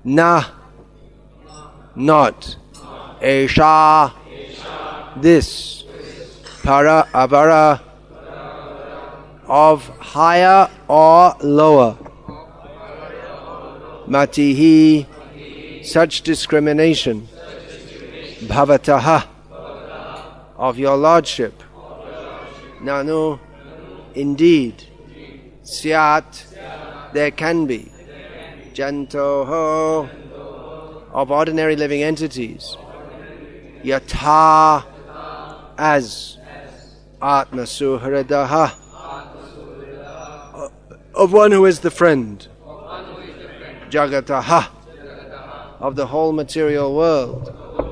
Na, not. Esha, this. Para, avara, of higher or lower. Matihi, such discrimination. Bhavataha, of your lordship. Nanu, indeed. Syat, there can be. Jantoho, of ordinary living entities. Yatha, as. Atmasuhradaha, of one who is the friend. Jagataha, of the whole material world.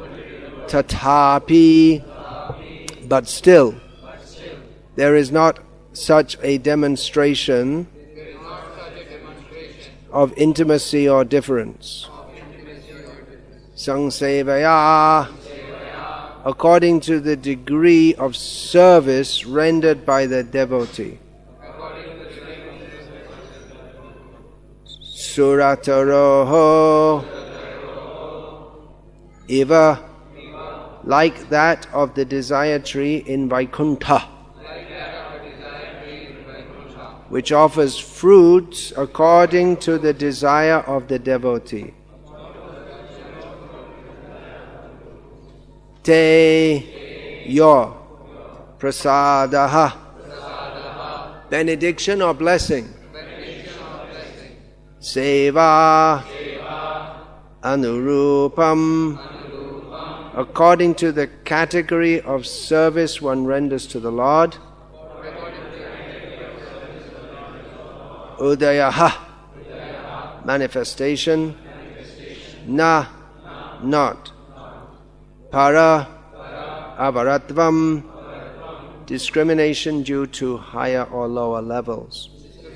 Tatapi, but still, there is not such a demonstration of intimacy or difference. Sangsevaya, according to the degree of service rendered by the devotee. Surataroho, Iva, like that of the desire tree in Vaikuntha, which offers fruits according to the desire of the devotee. Te, your, prasadaha, benediction or blessing. Seva, anurupam, according to the category of service one renders to the Lord. Udayaha, manifestation. Na, not. Para, avaratvam, discrimination due to higher or lower levels.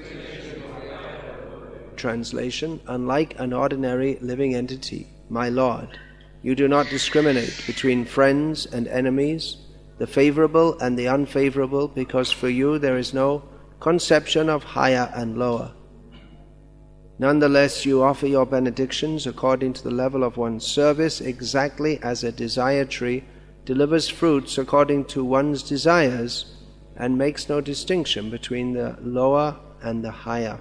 Translation: unlike an ordinary living entity, my Lord, you do not discriminate between friends and enemies, the favorable and the unfavorable, because for you there is no conception of higher and lower. Nonetheless, you offer your benedictions according to the level of one's service, exactly as a desire tree delivers fruits according to one's desires and makes no distinction between the lower and the higher.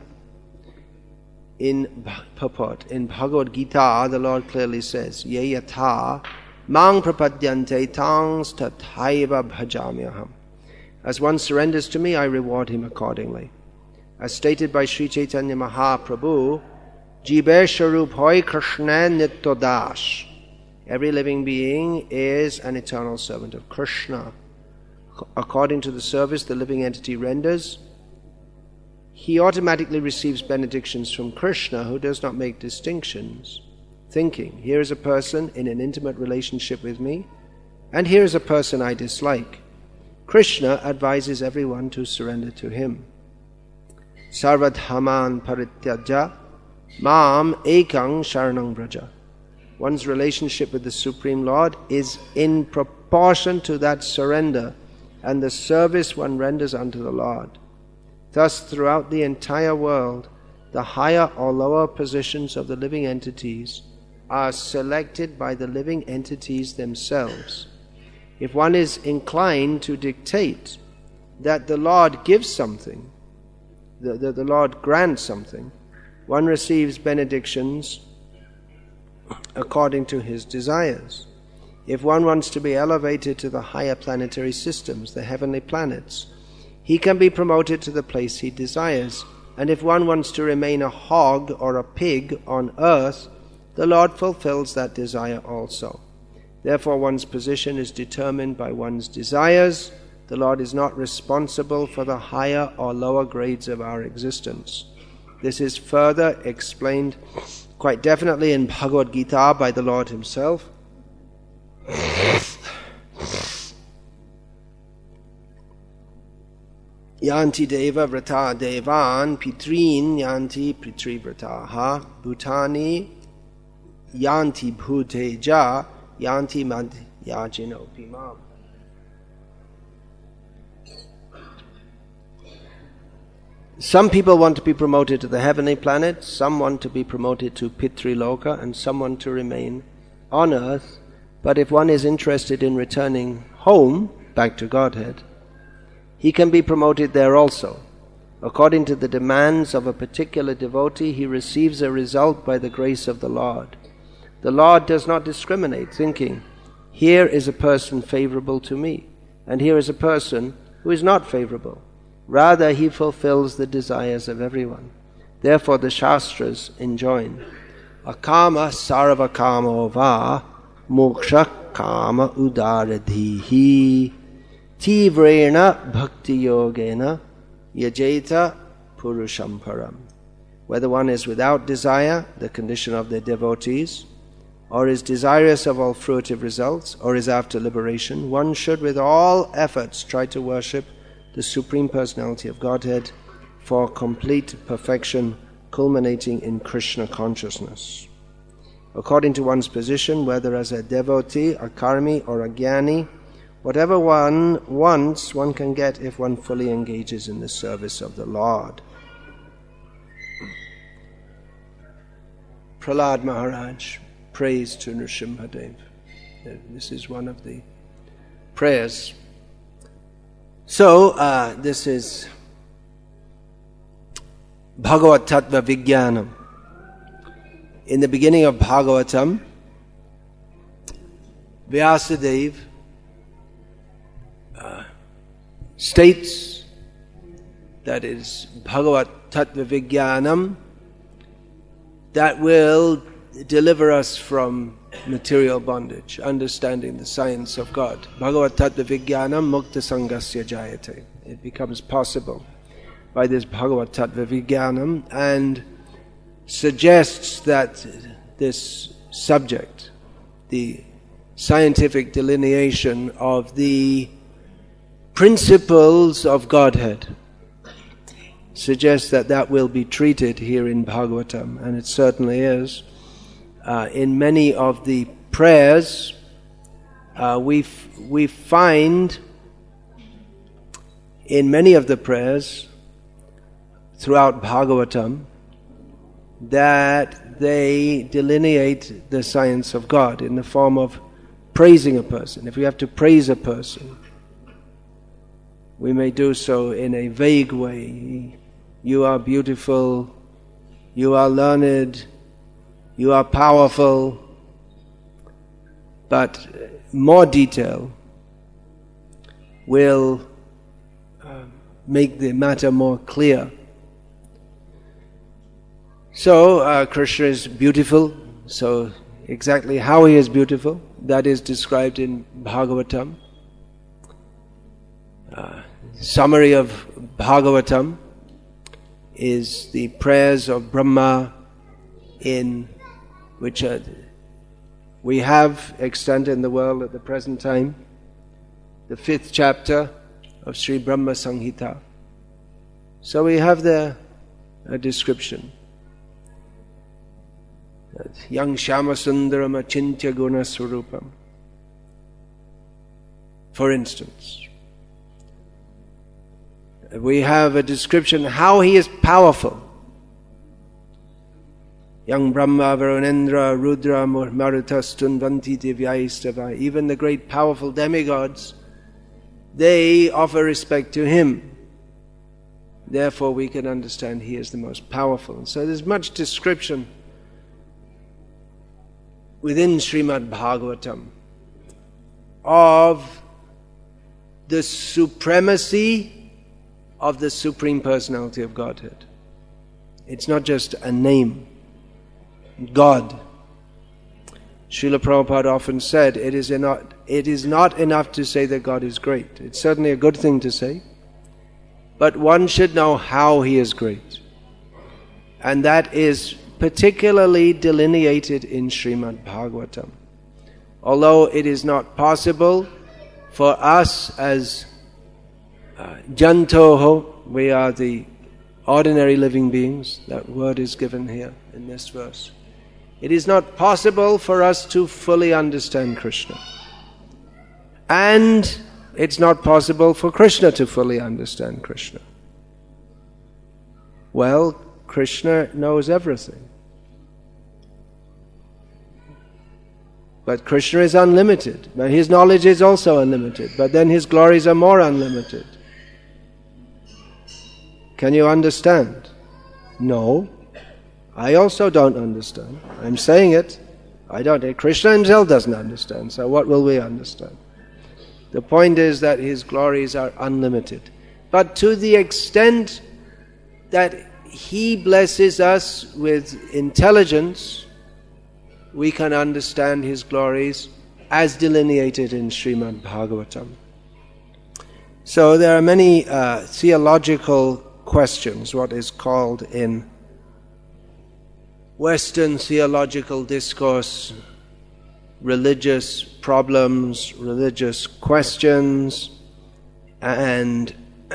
In purport, in Bhagavad Gita, the Lord clearly says, Ye yatha mang prapadyante tangs tathaiva bhajamyaham. As one surrenders to me, I reward him accordingly. As stated by Sri Chaitanya Mahaprabhu, Jibe Sharup Hoy Krishna Nittodash. Every living being is an eternal servant of Krishna. According to the service the living entity renders, he automatically receives benedictions from Krishna, who does not make distinctions, thinking, here is a person in an intimate relationship with me, and here is a person I dislike. Krishna advises everyone to surrender to him. Sarvadhaman parityaja mam ekang sharanang vraja. One's relationship with the Supreme Lord is in proportion to that surrender and the service one renders unto the Lord. Thus, throughout the entire world, the higher or lower positions of the living entities are selected by the living entities themselves. If one is inclined to dictate that the Lord gives something, the Lord grants something, one receives benedictions according to his desires. If one wants to be elevated to the higher planetary systems, the heavenly planets, he can be promoted to the place he desires. And if one wants to remain a hog or a pig on earth, the Lord fulfills that desire also. Therefore, one's position is determined by one's desires. The Lord is not responsible for the higher or lower grades of our existence. This is further explained quite definitely in Bhagavad Gita by the Lord himself. Yanti deva vrata devan pitrin yanti pitri vrataha bhutani yanti bhuteja yanti mad yajino pimam. some people want to be promoted to the heavenly planet, some want to be promoted to Pitriloka, and some want to remain on earth. But if one is interested in returning home, back to Godhead, he can be promoted there also. According to the demands of a particular devotee, he receives a result by the grace of the Lord. The Lord does not discriminate, thinking, here is a person favorable to me, and here is a person who is not favorable. Rather, he fulfills the desires of everyone. Therefore, the Shastras enjoin, akama sarvakamo va moksha kama udaradhihi tivrena bhakti yogena yajeta purusham param. Whether one is without desire, the condition of the devotees, or is desirous of all fruitive results, or is after liberation, one should with all efforts try to worship the Supreme Personality of Godhead for complete perfection, culminating in Krishna consciousness. According to one's position, whether as a devotee, a karmi, or a jnani, whatever one wants, one can get if one fully engages in the service of the Lord. Prahlad Maharaj prays to Nrsimhadev. This is one of the prayers. So, this is Bhagavat Tattva Vijnanam. In the beginning of Bhagavatam, Vyasadeva states that is Bhagavat Tattva Vijnanam that will deliver us from material bondage, understanding the science of God. Bhagavat Tattva Vijnanam Mukta Sangasya Jayate. It becomes possible by this Bhagavat Tattva Vijnanam, and suggests that this subject, the scientific delineation of the principles of Godhead, suggests that that will be treated here in Bhagavatam, and it certainly is. In many of the prayers, we find in many of the prayers throughout Bhagavatam that they delineate the science of God in the form of praising a person. If we have to praise a person, we may do so in a vague way. You are beautiful, you are learned, you are powerful, but more detail will make the matter more clear. So, Krishna is beautiful, so exactly how he is beautiful, that is described in Bhagavatam. Summary of Bhagavatam is the prayers of Brahma, in which we have extant in the world at the present time, the 5th chapter of Sri Brahma Samhita. So we have there a description. Yang Shamasundaram Achintya Guna Swarupam. For instance, we have a description how he is powerful. Yang Brahma, Varunendra, Rudra, Marutas, Tunvanti, Divyaistava. Even the great powerful demigods, they offer respect to him. Therefore we can understand he is the most powerful. And so there's much description within Srimad Bhagavatam of the supremacy of the Supreme Personality of Godhead. It's not just a name. God. Srila Prabhupada often said, it is not enough to say that God is great. It's certainly a good thing to say, but one should know how he is great. And that is particularly delineated in Srimad Bhagavatam. Although it is not possible for us as jantoho, we are the ordinary living beings, that word is given here in this verse. It is not possible for us to fully understand Krishna. And it's not possible for Krishna to fully understand Krishna. Well, Krishna knows everything. But Krishna is unlimited. But his knowledge is also unlimited. But then his glories are more unlimited. Can you understand? No. I also don't understand. I'm saying it. I don't. Krishna himself doesn't understand. So what will we understand? The point is that his glories are unlimited. But to the extent that he blesses us with intelligence, we can understand his glories as delineated in Srimad Bhagavatam. So there are many theological questions, what is called in Western theological discourse religious problems, religious questions, and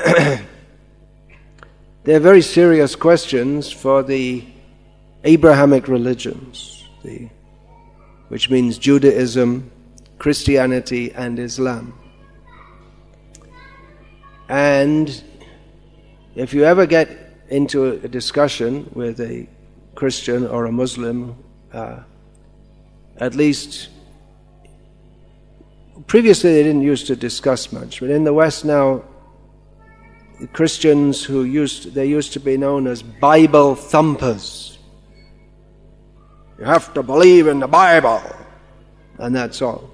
they're very serious questions for the Abrahamic religions, which means Judaism, Christianity, and Islam. And if you ever get into a discussion with a Christian or a Muslim, at least previously they didn't used to discuss much, but in the West now, the Christians they used to be known as Bible thumpers. You have to believe in the Bible, and that's all.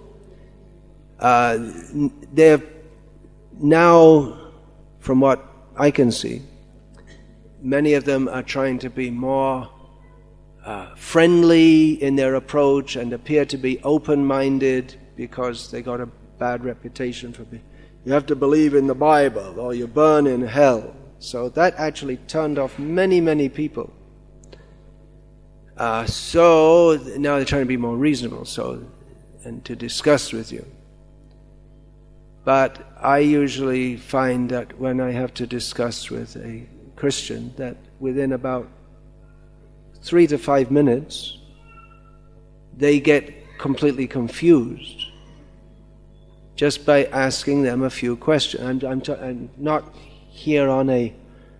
They're now, from what I can see, many of them are trying to be more friendly in their approach and appear to be open-minded because they got a bad reputation for being, you have to believe in the Bible or you burn in hell. So that actually turned off many, many people. So now they're trying to be more reasonable and to discuss with you. But I usually find that when I have to discuss with a Christian, that within about 3 to 5 minutes, they get completely confused just by asking them a few questions. I'm not here on a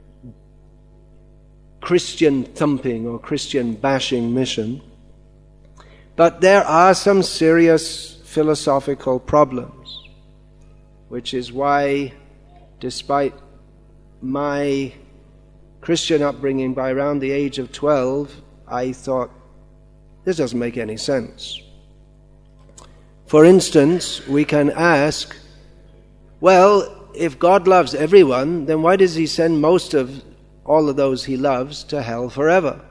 Christian thumping or Christian bashing mission, but there are some serious philosophical problems, which is why, despite my Christian upbringing, by around the age of 12, I thought, this doesn't make any sense. For instance, we can ask, well, if God loves everyone, then why does he send most of all of those he loves to hell forever?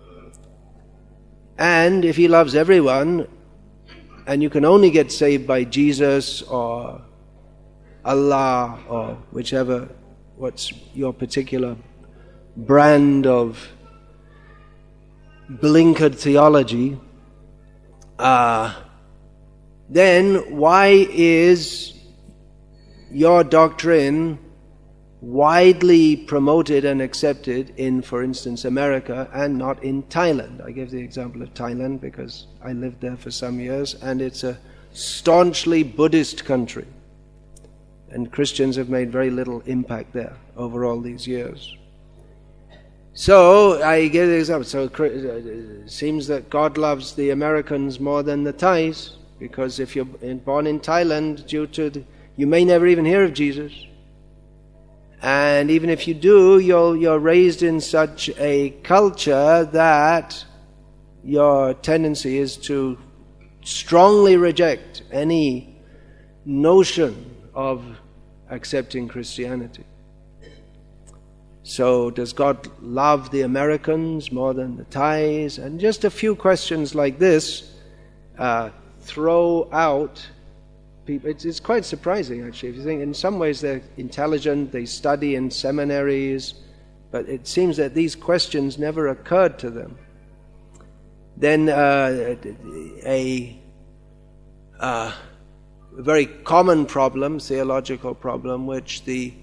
And if he loves everyone, and you can only get saved by Jesus or Allah or whichever, what's your particular brand of blinkered theology, then why is your doctrine widely promoted and accepted in, for instance, America and not in Thailand? I give the example of Thailand because I lived there for some years, and it's a staunchly Buddhist country, and Christians have made very little impact there over all these years. So I give the example. So it seems that God loves the Americans more than the Thais, because if you're born in Thailand, you may never even hear of Jesus. And even if you do, you're raised in such a culture that your tendency is to strongly reject any notion of accepting Christianity. So does God love the Americans more than the Thais? And just a few questions like this throw out people. It's quite surprising, actually. If you think, in some ways they're intelligent, they study in seminaries, but it seems that these questions never occurred to them. Then a very common problem, theological problem, which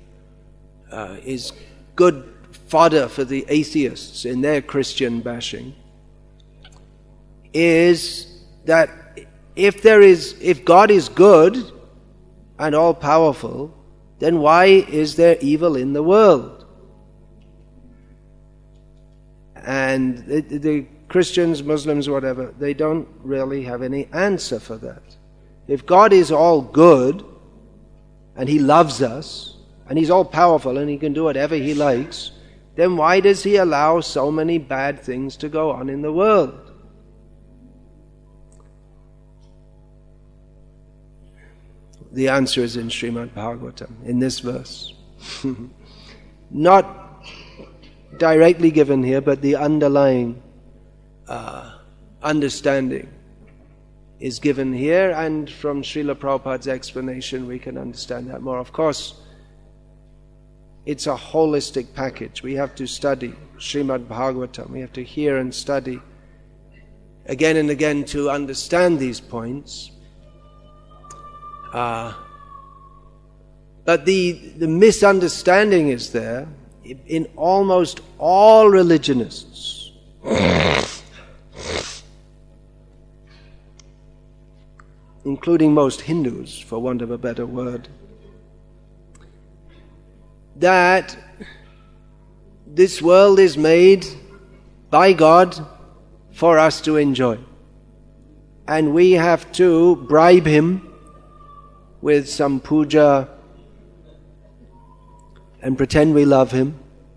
is good fodder for the atheists in their Christian bashing, is that if God is good and all-powerful, then why is there evil in the world? And the Christians, Muslims, whatever, they don't really have any answer for that. If God is all good, and He loves us, and He's all powerful, and He can do whatever He likes, then why does He allow so many bad things to go on in the world? The answer is in Srimad Bhagavatam, in this verse. Not directly given here, but the underlying understanding is given here, and from Srila Prabhupada's explanation we can understand that more. Of course, it's a holistic package. We have to study Srimad Bhagavatam. We have to hear and study again and again to understand these points. But the misunderstanding is there in almost all religionists. Including most Hindus, for want of a better word, that this world is made by God for us to enjoy. And we have to bribe Him with some puja and pretend we love Him.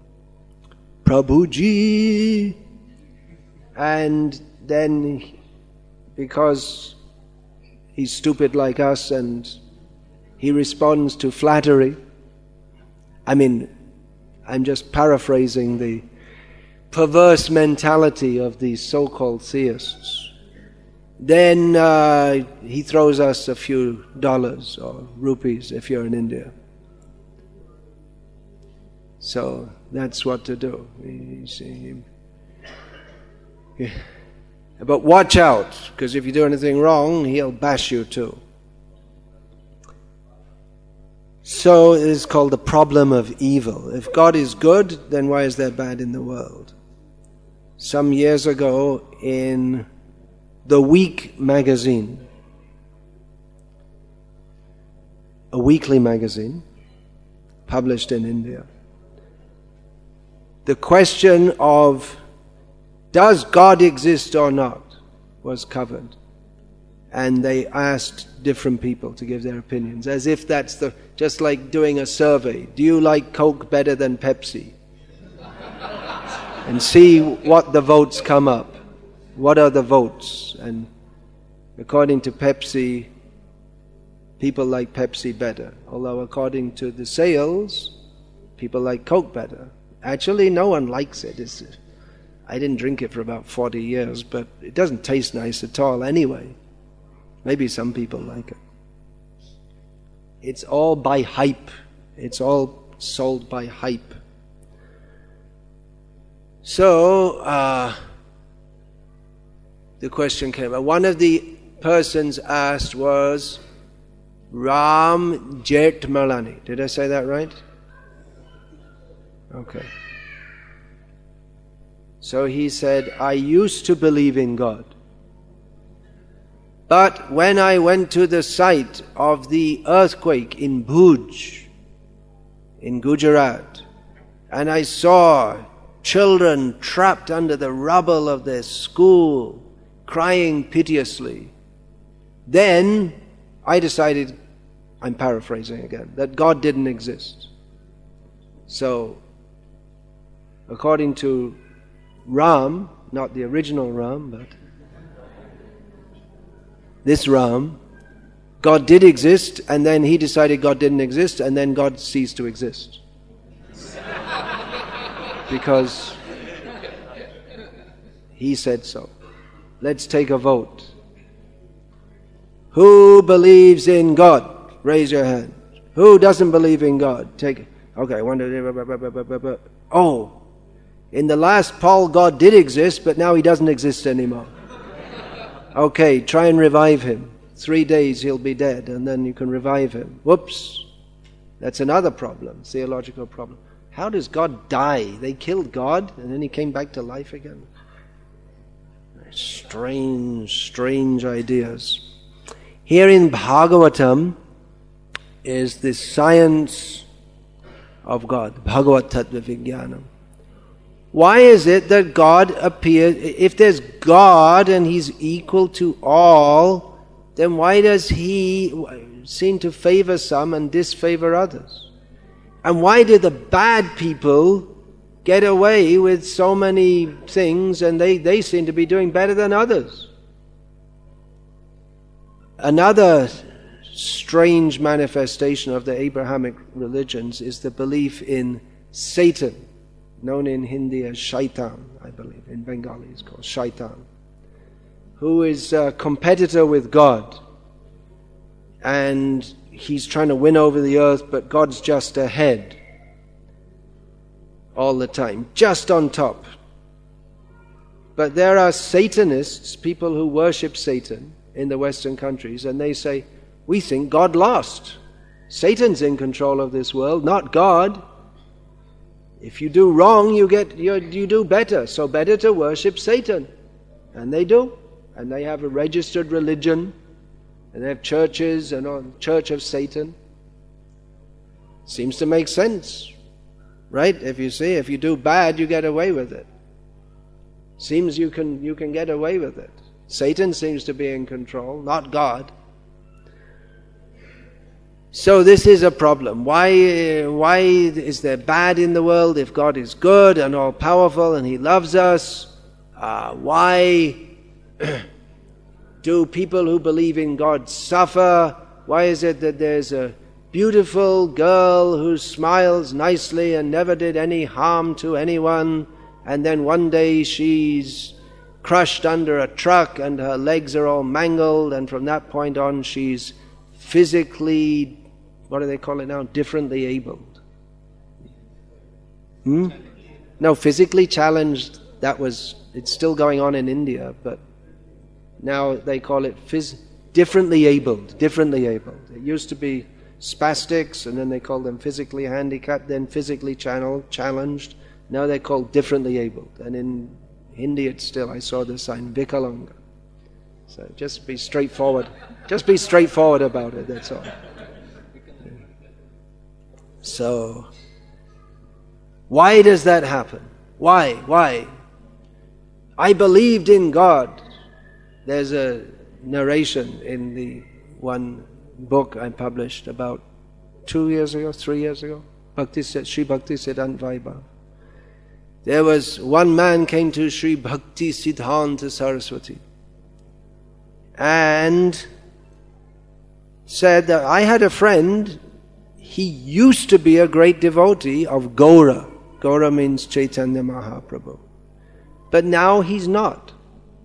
Prabhuji. And then, because He's stupid like us and He responds to flattery. I mean, I'm just paraphrasing the perverse mentality of these so-called theists. Then He throws us a few dollars or rupees if you're in India. So that's what to do. But watch out, because if you do anything wrong, He'll bash you too. So it is called the problem of evil. If God is good, then why is there bad in the world? Some years ago in The Week magazine, a weekly magazine published in India, the question of does God exist or not was covered. And they asked different people to give their opinions, as if that's just like doing a survey. Do you like Coke better than Pepsi? And see what the votes come up. What are the votes? And according to Pepsi, people like Pepsi better. Although according to the sales, people like Coke better. Actually, no one likes it. I didn't drink it for about 40 years, but it doesn't taste nice at all anyway. Maybe some people like it. It's all by hype. It's all sold by hype. So, the question came up. One of the persons asked was Ram Jethmalani. Did I say that right? Okay. So he said, I used to believe in God. But when I went to the site of the earthquake in Bhuj, in Gujarat, and I saw children trapped under the rubble of their school, crying piteously, then I decided, I'm paraphrasing again, that God didn't exist. So, according to Ram, not the original Ram, but this Ram, God did exist, and then he decided God didn't exist, and then God ceased to exist. Because he said so. Let's take a vote. Who believes in God? Raise your hand. Who doesn't believe in God? Take it. Okay, one, two, three, oh, in the last poll, God did exist, but now he doesn't exist anymore. Okay, try and revive him. 3 days he'll be dead, and then you can revive him. Whoops. That's another problem, theological problem. How does God die? They killed God, and then he came back to life again. Strange ideas. Here in Bhagavatam is the science of God, Bhagavat Tattva Vijnanam. Why is it that God appears, if there's God and He's equal to all, then why does He seem to favor some and disfavor others? And why do the bad people get away with so many things and they seem to be doing better than others? Another strange manifestation of the Abrahamic religions is the belief in Satan, known in Hindi as Shaitan, I believe. In Bengali it's called Shaitan, who is a competitor with God. And he's trying to win over the earth, but God's just ahead all the time, just on top. But there are Satanists, people who worship Satan in the Western countries, and they say, we think God lost. Satan's in control of this world, not God. If you do wrong, you do better. So better to worship Satan. And they do. And they have a registered religion. And they have churches and all, Church of Satan. Seems to make sense. Right? If you do bad, you get away with it. Seems you can get away with it. Satan seems to be in control, not God. So this is a problem. Why is there bad in the world if God is good and all-powerful and He loves us? Why do people who believe in God suffer? Why is it that there's a beautiful girl who smiles nicely and never did any harm to anyone, and then one day she's crushed under a truck and her legs are all mangled, and from that point on she's physically, what do they call it now? Differently abled. No, physically challenged, it's still going on in India, but now they call it differently abled. It used to be spastics, and then they called them physically handicapped, then physically challenged. Now they're called differently abled. And in Hindi it's still, I saw the sign, Vikalanga. So just be straightforward. Just be straightforward about it, that's all. So, why does that happen? Why? I believed in God. There's a narration in the one book I published about 3 years ago, Sri Bhakti Siddhanta Vaibhav. There was one man came to Sri Bhakti Siddhanta Saraswati and said that I had a friend, he used to be a great devotee of Gaura. Gaura means Chaitanya Mahaprabhu. But now he's not.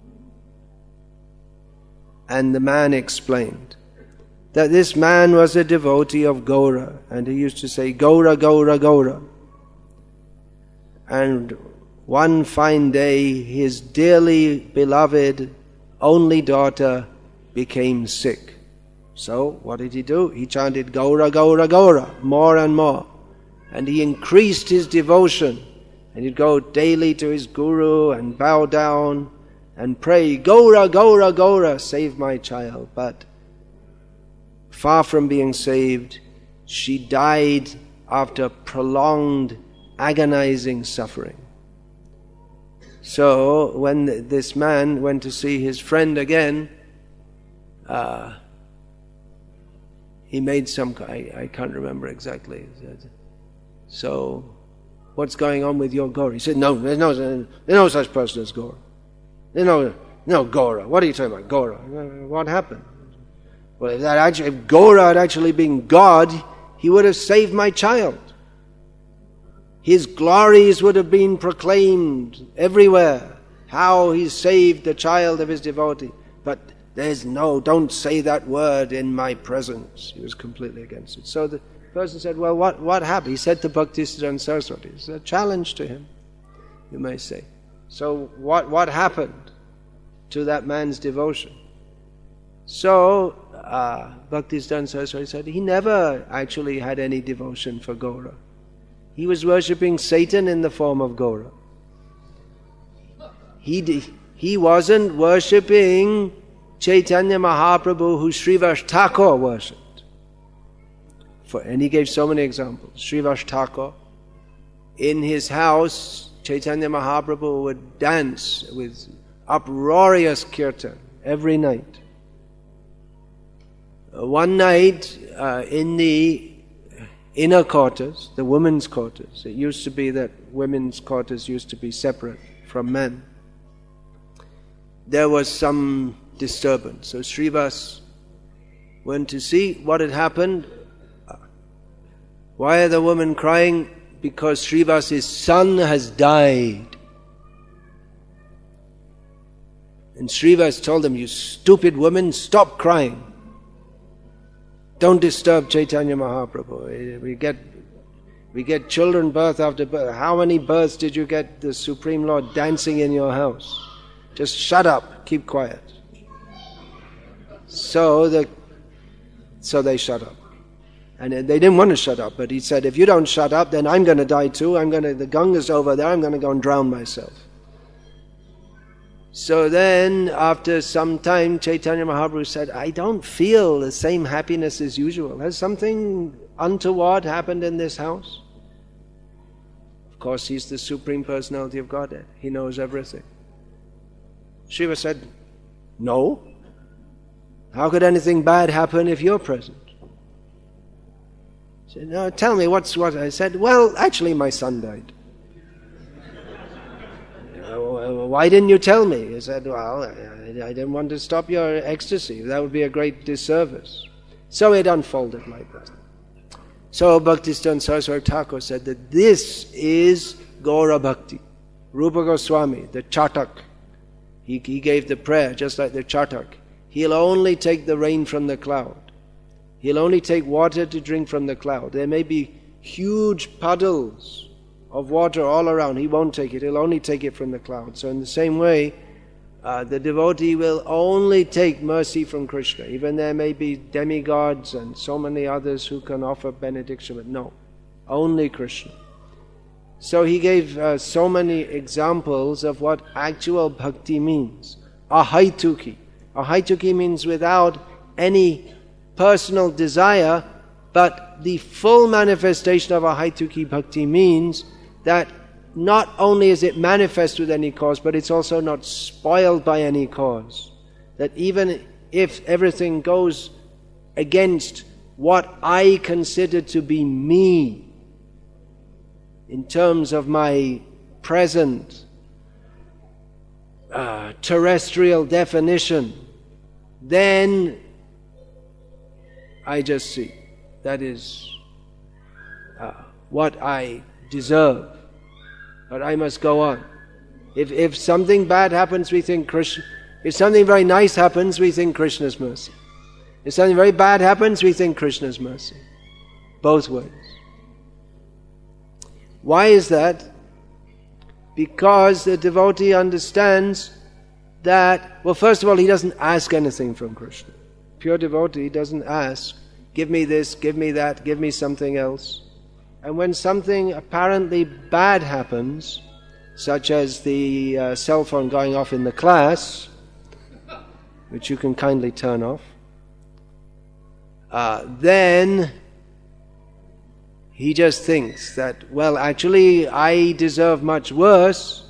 And the man explained that this man was a devotee of Gaura, and he used to say, Gaura, Gaura, Gaura. And one fine day, his dearly beloved only daughter became sick. So, what did he do? He chanted Gaura, Gaura, Gaura, more and more. And he increased his devotion. And he'd go daily to his guru and bow down and pray, Gaura, Gaura, Gaura, save my child. But far from being saved, she died after prolonged, agonizing suffering. So, when this man went to see his friend again, he made some, I can't remember exactly. He said, so, what's going on with your Gaura? He said, no, there's no such person as Gaura. There's no Gaura. What are you talking about, Gaura? What happened? Well, if Gaura had actually been God, he would have saved my child. His glories would have been proclaimed everywhere, how he saved the child of his devotee. But don't say that word in my presence. He was completely against it. So the person said, well, what happened? He said to Bhaktisiddhanta Saraswati. It's a challenge to him, you may say. So what happened to that man's devotion? So Bhaktisiddhanta Saraswati said he never actually had any devotion for Gaura. He was worshipping Satan in the form of Gaura. He wasn't worshipping Chaitanya Mahaprabhu, who Srivas Thakur worshipped. And he gave so many examples. Srivas Thakur, in his house, Chaitanya Mahaprabhu would dance with uproarious kirtan every night. One night in the inner quarters, the women's quarters, it used to be that women's quarters used to be separate from men, there was some disturbance. So Srivas went to see what had happened. Why are the women crying? Because Srivas's son has died. And Srivas told them, "You stupid women, stop crying. Don't disturb Chaitanya Mahaprabhu. We get children birth after birth. How many births did you get the Supreme Lord dancing in your house? Just shut up, keep quiet." So they shut up. And they didn't want to shut up, but he said, "If you don't shut up, then I'm going to die too. The Ganga's over there, I'm going to go and drown myself." So then, after some time, Chaitanya Mahaprabhu said, "I don't feel the same happiness as usual. Has something untoward happened in this house?" Of course, he's the Supreme Personality of Godhead. He knows everything. Shiva said, "No. How could anything bad happen if you're present?" He said, "No, tell me what's what." I said, "Well, actually my son died." "Why didn't you tell me?" He said, "Well, I didn't want to stop your ecstasy. That would be a great disservice." So it unfolded like that. So Bhaktisiddhanta Saraswati Thakur said that this is Gaura Bhakti. Rupa Goswami, the Chatak, he gave the prayer just like the Chatak. He'll only take the rain from the cloud. He'll only take water to drink from the cloud. There may be huge puddles of water all around. He won't take it. He'll only take it from the cloud. So in the same way, the devotee will only take mercy from Krishna. Even there may be demigods and so many others who can offer benediction, but no, only Krishna. So he gave so many examples of what actual bhakti means. Ahaituki. Ahaituki means without any personal desire, but the full manifestation of ahaituki bhakti means that not only is it manifest with any cause, but it's also not spoiled by any cause. That even if everything goes against what I consider to be me, in terms of my present terrestrial definition, then I just see that is what I deserve. But I must go on. If something bad happens, we think Krishna. If something very nice happens, we think Krishna's mercy. If something very bad happens, we think Krishna's mercy. Both ways. Why is that? Because the devotee understands that, well, first of all, he doesn't ask anything from Krishna. Pure devotee doesn't ask, "Give me this, give me that, give me something else." And when something apparently bad happens, such as the cell phone going off in the class, which you can kindly turn off, then he just thinks that, well, actually, I deserve much worse,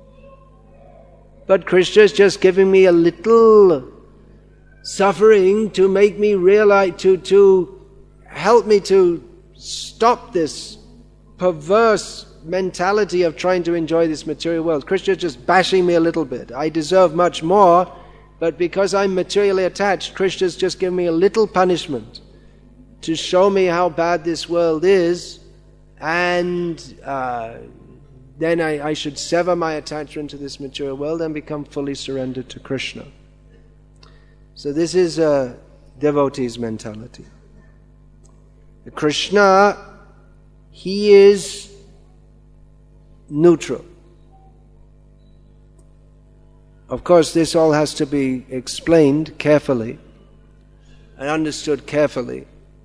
but Krishna is just giving me a little suffering to make me realize, to help me to stop this perverse mentality of trying to enjoy this material world. Krishna is just bashing me a little bit. I deserve much more, but because I'm materially attached, Krishna is just giving me a little punishment to show me how bad this world is, and then I should sever my attachment to this material world and become fully surrendered to Krishna. So this is a devotee's mentality. Krishna, he is neutral. Of course, this all has to be explained carefully and understood carefully.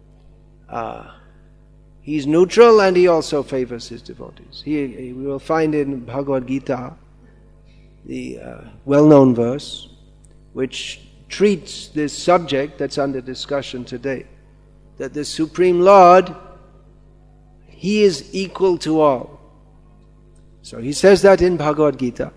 He's neutral and he also favors his devotees. We will find in Bhagavad Gita the well-known verse which treats this subject that's under discussion today. That the Supreme Lord, He is equal to all. So he says that in Bhagavad Gita.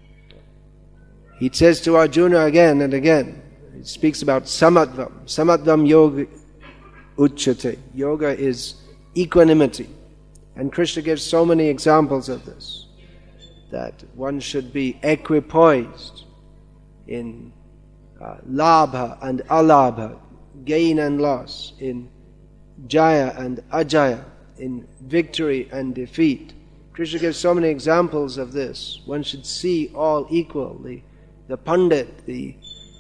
He says to Arjuna again and again, he speaks about samatvam. Samatvam yoga uchyate. Yoga is equanimity. And Krishna gives so many examples of this, that one should be equipoised in labha and alabha, gain and loss, in jaya and ajaya, in victory and defeat. Krishna gives so many examples of this. One should see all equal. The pandit, the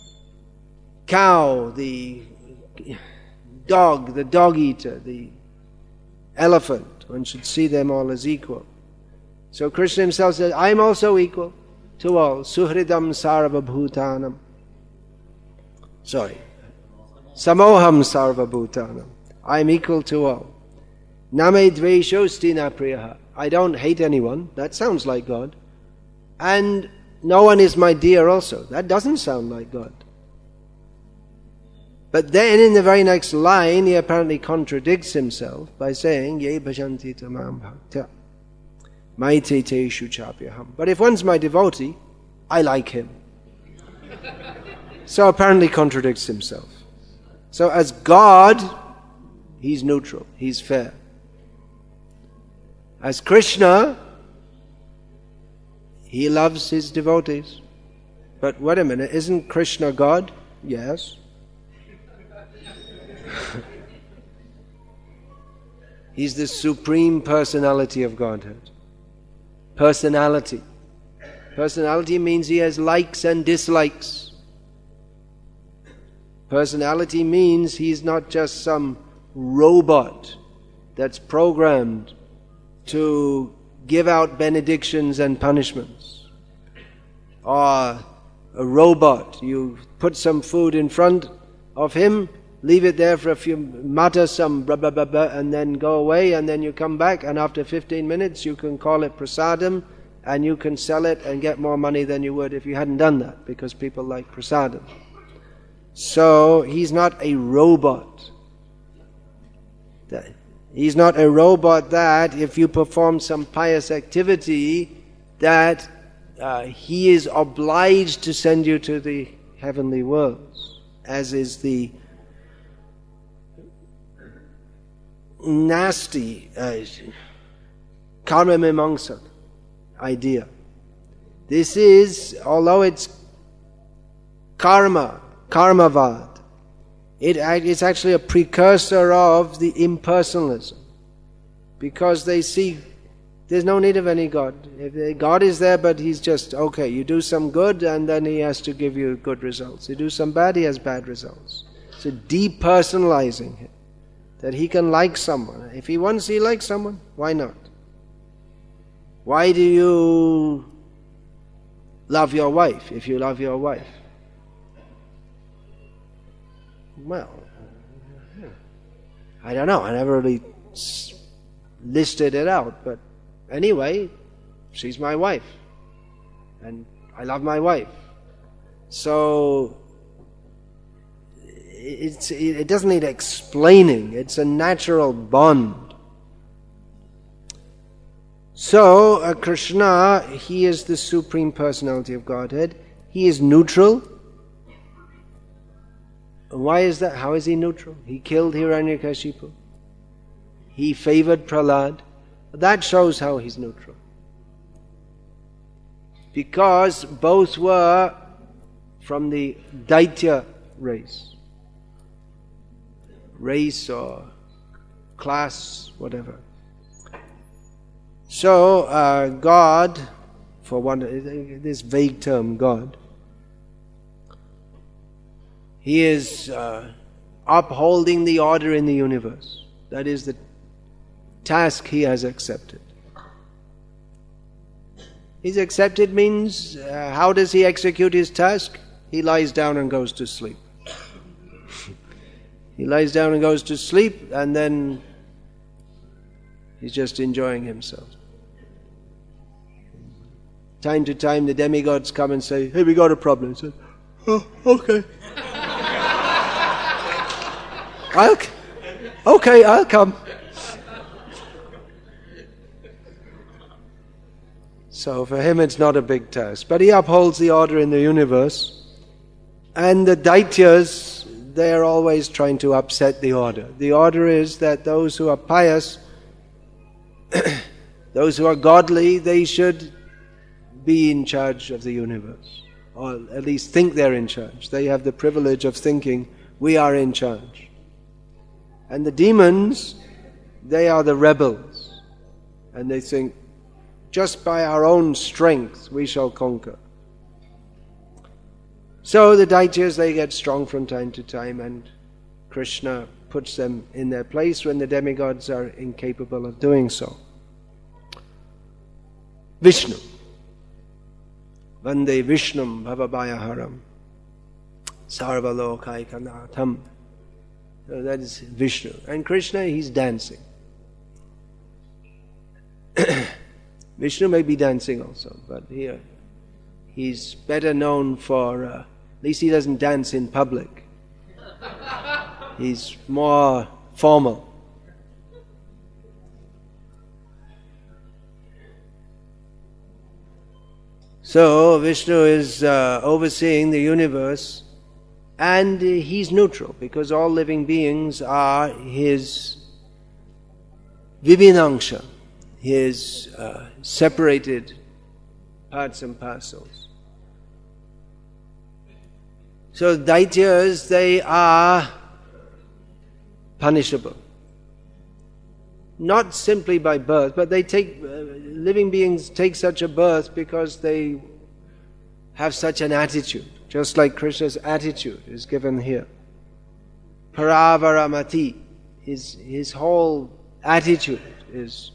cow, the dog, the dog eater, the elephant. One should see them all as equal. So Krishna himself says, I am also equal to all. Suhridam sarvabhutanam. Sorry. Samoham sarvabhutanam. I am equal to all. Name dvesho stina priyaha. I don't hate anyone. That sounds like God. And no one is my dear also. That doesn't sound like God. But then in the very next line, he apparently contradicts himself by saying, Ye bhajanti tamam bhaktya maite teshu chapyaham. But if one's my devotee, I like him. So apparently contradicts himself. So as God, he's neutral, he's fair. As Krishna, he loves his devotees. But wait a minute, isn't Krishna God? Yes. He's the supreme personality of Godhead. Personality. Personality means he has likes and dislikes. Personality means he's not just some robot that's programmed to give out benedictions and punishments. Or a robot, you put some food in front of him, leave it there for a few, mutter some blah blah blah blah, and then go away, and then you come back, and after 15 minutes you can call it prasadam, and you can sell it and get more money than you would if you hadn't done that, because people like prasadam. So he's not a robot. He's not a robot that if you perform some pious activity that he is obliged to send you to the heavenly worlds, as is the nasty karma mimamsa idea. This is, although it's karmavad, it's actually a precursor of the impersonalism, because they see there's no need of any God. If God is there, but he's just, okay, you do some good and then he has to give you good results. You do some bad, he has bad results. So depersonalizing him, that he can like someone. If he wants, he likes someone. Why not? Why do you love your wife if you love your wife? Well, I don't know. I never really listed it out. But anyway, she's my wife. And I love my wife. So it doesn't need explaining. It's a natural bond. So Krishna, he is the Supreme Personality of Godhead. He is neutral. Why is that? How is he neutral? He killed Hiranyakashipu. He favored Prahlad. That shows how he's neutral. Because both were from the Daitya race. Race or class, whatever. So, God, for one, this vague term, God, he is upholding the order in the universe. That is the task he has accepted. He's accepted means, how does he execute his task? He lies down and goes to sleep. He lies down and goes to sleep, and then he's just enjoying himself. Time to time, the demigods come and say, hey, we got a problem. He says, oh, okay. I'll come. So for him it's not a big task. But he upholds the order in the universe. And the Daityas, they are always trying to upset the order. The order is that those who are pious, those who are godly, they should be in charge of the universe. Or at least think they're in charge. They have the privilege of thinking, we are in charge. And the demons, they are the rebels. And they think, just by our own strength we shall conquer. So the Daityas, they get strong from time to time, and Krishna puts them in their place when the demigods are incapable of doing so. Vishnu. Vande Vishnum Bhavabhayaharam Sarvalokaikanaatham. So that is Vishnu. And Krishna, he's dancing. Vishnu may be dancing also, but here he's better known for, at least he doesn't dance in public. He's more formal. So Vishnu is overseeing the universe, and he's neutral because all living beings are his vibhinangsha, his separated parts and parcels. So Daityas, they are punishable. Not simply by birth, but they take, living beings take such a birth because they have such an attitude, just like Krishna's attitude is given here. Paravaramati, his whole attitude is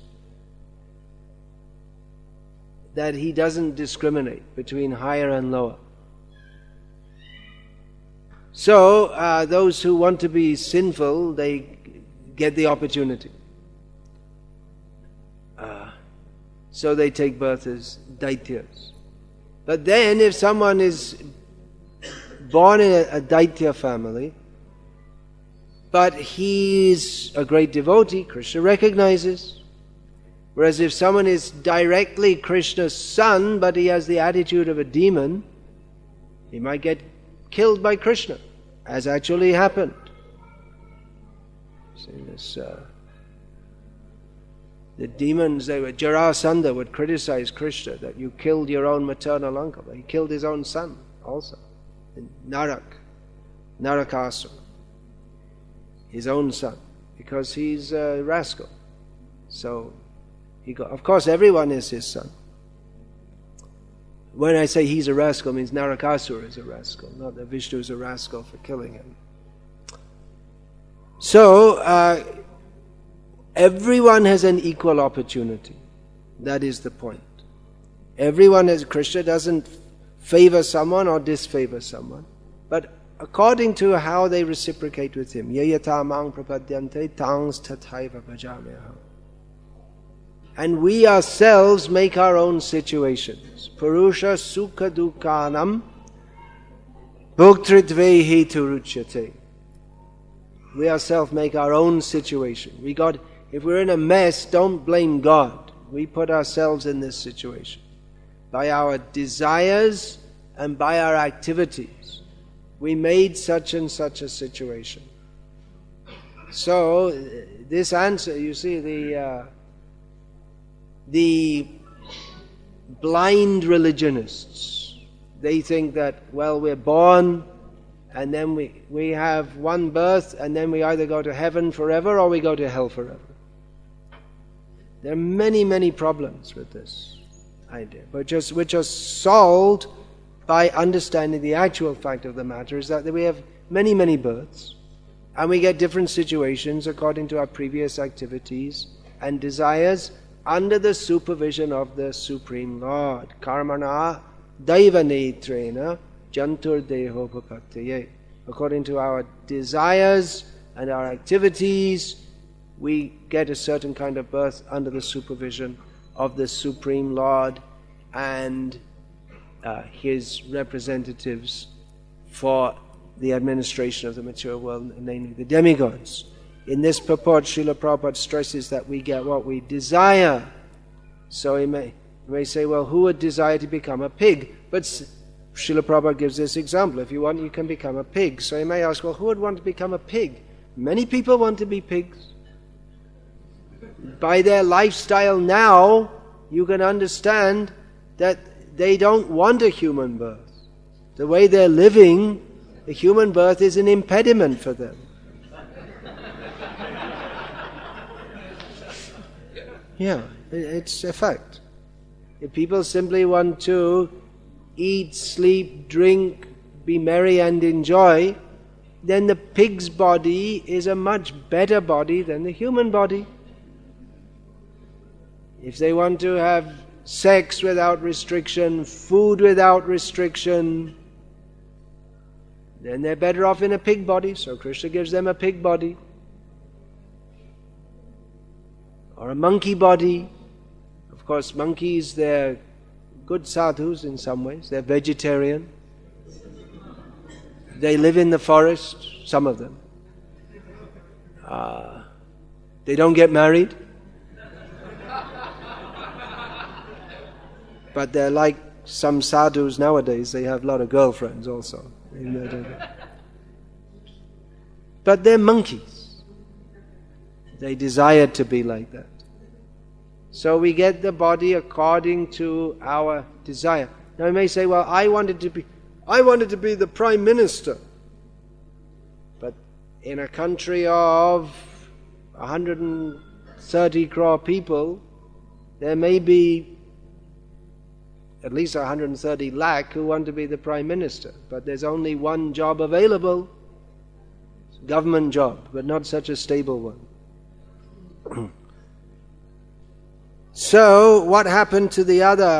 that he doesn't discriminate between higher and lower. So those who want to be sinful, they get the opportunity. So they take birth as Daityas. But then if someone is born in a Daitya family, but he's a great devotee, Krishna recognizes. Whereas if someone is directly Krishna's son, but he has the attitude of a demon, he might get killed by Krishna, as actually happened. See this... the demons, Jarasandha would criticize Krishna that you killed your own maternal uncle. He killed his own son also. In Narakasura, his own son, because he's a rascal. So, of course everyone is his son. When I say he's a rascal, it means Narakasura is a rascal, not that Vishnu is a rascal for killing him. So, everyone has an equal opportunity. That is the point. Everyone has, Krishna doesn't favor someone or disfavor someone, but according to how they reciprocate with him. Yayata mang prapadyante tangs tathaiva bhajamyaham. And we ourselves make our own situations. Purusha sukha dukkanam bhuktritve heturuchyate. We ourselves make our own situation. If we're in a mess, don't blame God. We put ourselves in this situation. By our desires and by our activities, we made such and such a situation. So, this answer, you see, the blind religionists, they think that, well, we're born, and then we have one birth, and then we either go to heaven forever or we go to hell forever. There are many, many problems with this idea, which are solved by understanding the actual fact of the matter, is that we have many, many births, and we get different situations according to our previous activities and desires under the supervision of the Supreme Lord. Karmana daiva netrena jantur deho bhaktaye. According to our desires and our activities, we get a certain kind of birth under the supervision of the Supreme Lord and His representatives for the administration of the material world, namely the demigods. In this purport, Srila Prabhupada stresses that we get what we desire. So You may say, well, who would desire to become a pig? But Srila Prabhupada gives this example. If you want, you can become a pig. So you may ask, well, who would want to become a pig? Many people want to be pigs. By their lifestyle now, you can understand that they don't want a human birth. The way they're living, a human birth is an impediment for them. Yeah, it's a fact. If people simply want to eat, sleep, drink, be merry and enjoy, then the pig's body is a much better body than the human body. If they want to have sex without restriction, food without restriction, then they're better off in a pig body. So Krishna gives them a pig body. Or a monkey body. Of course, monkeys, they're good sadhus in some ways. They're vegetarian. They live in the forest, some of them. They don't get married. But they're like some sadhus nowadays. They have a lot of girlfriends also. But they're monkeys. They desire to be like that. So we get the body according to our desire. Now you may say, well, I wanted to be the Prime Minister. But in a country of 130 crore people, there may be at least 130 lakh who want to be the Prime Minister. But there's only one job available, government job, but not such a stable one. So, what happened to the other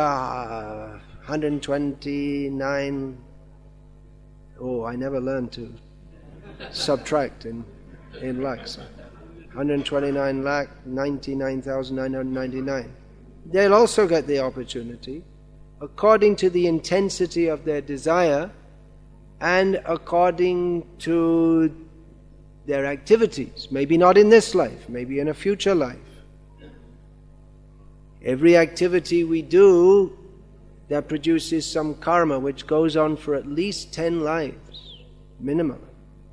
129? Oh, I never learned to subtract in lakhs. 129 lakh, 99,999. They'll also get the opportunity, according to the intensity of their desire and according to their activities. Maybe not in this life, maybe in a future life. Every activity we do that produces some karma which goes on for at least 10 lives, minimum.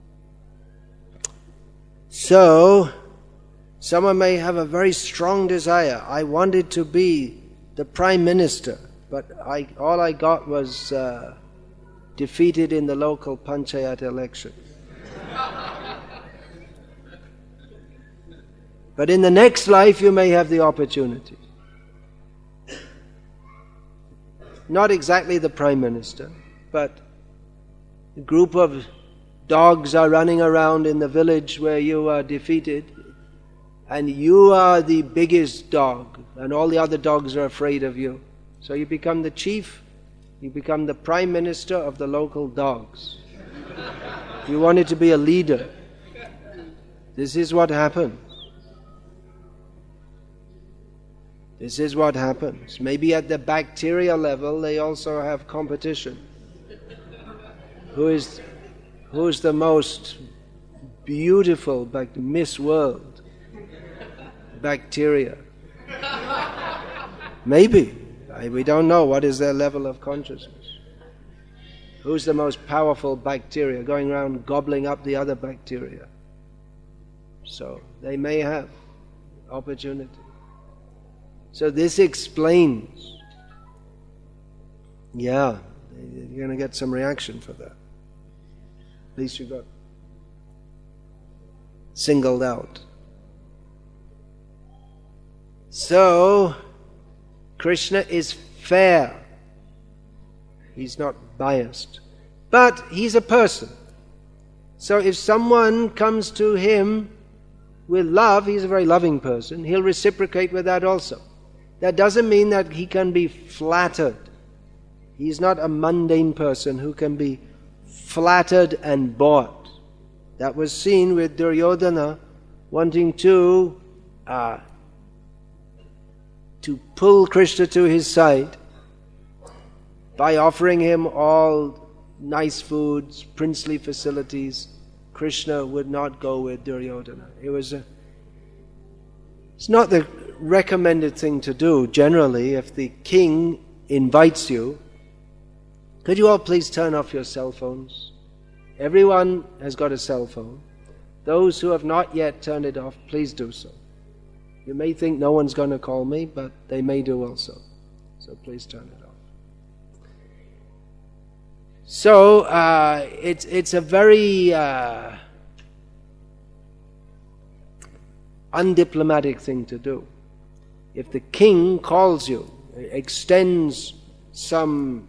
So, someone may have a very strong desire. I wanted to be the Prime Minister, but all I got was defeated in the local panchayat election. But in the next life you may have the opportunity. Not exactly the Prime Minister, but a group of dogs are running around in the village where you are defeated, and you are the biggest dog, and all the other dogs are afraid of you. So you become the chief, you become the Prime Minister of the local dogs. You wanted to be a leader. This is what happens. This is what happens. Maybe at the bacteria level they also have competition. Who is the most beautiful Miss World? Bacteria. Maybe. We don't know what is their level of consciousness. Who's the most powerful bacteria going around gobbling up the other bacteria? So they may have opportunity. So this explains. Yeah, you're going to get some reaction for that. At least you got singled out. So, Krishna is fair. He's not biased. But he's a person. So if someone comes to him with love, he's a very loving person, he'll reciprocate with that also. That doesn't mean that he can be flattered. He's not a mundane person who can be flattered and bought. That was seen with Duryodhana wanting to pull Krishna to his side by offering him all nice foods, princely facilities. Krishna would not go with Duryodhana. It's not the recommended thing to do generally, if the king invites you, could you all please turn off your cell phones? Everyone has got a cell phone. Those who have not yet turned it off, please do so. You may think no one's going to call me, but they may do also. So please turn it off. So it's a very undiplomatic thing to do. If the king calls you, extends some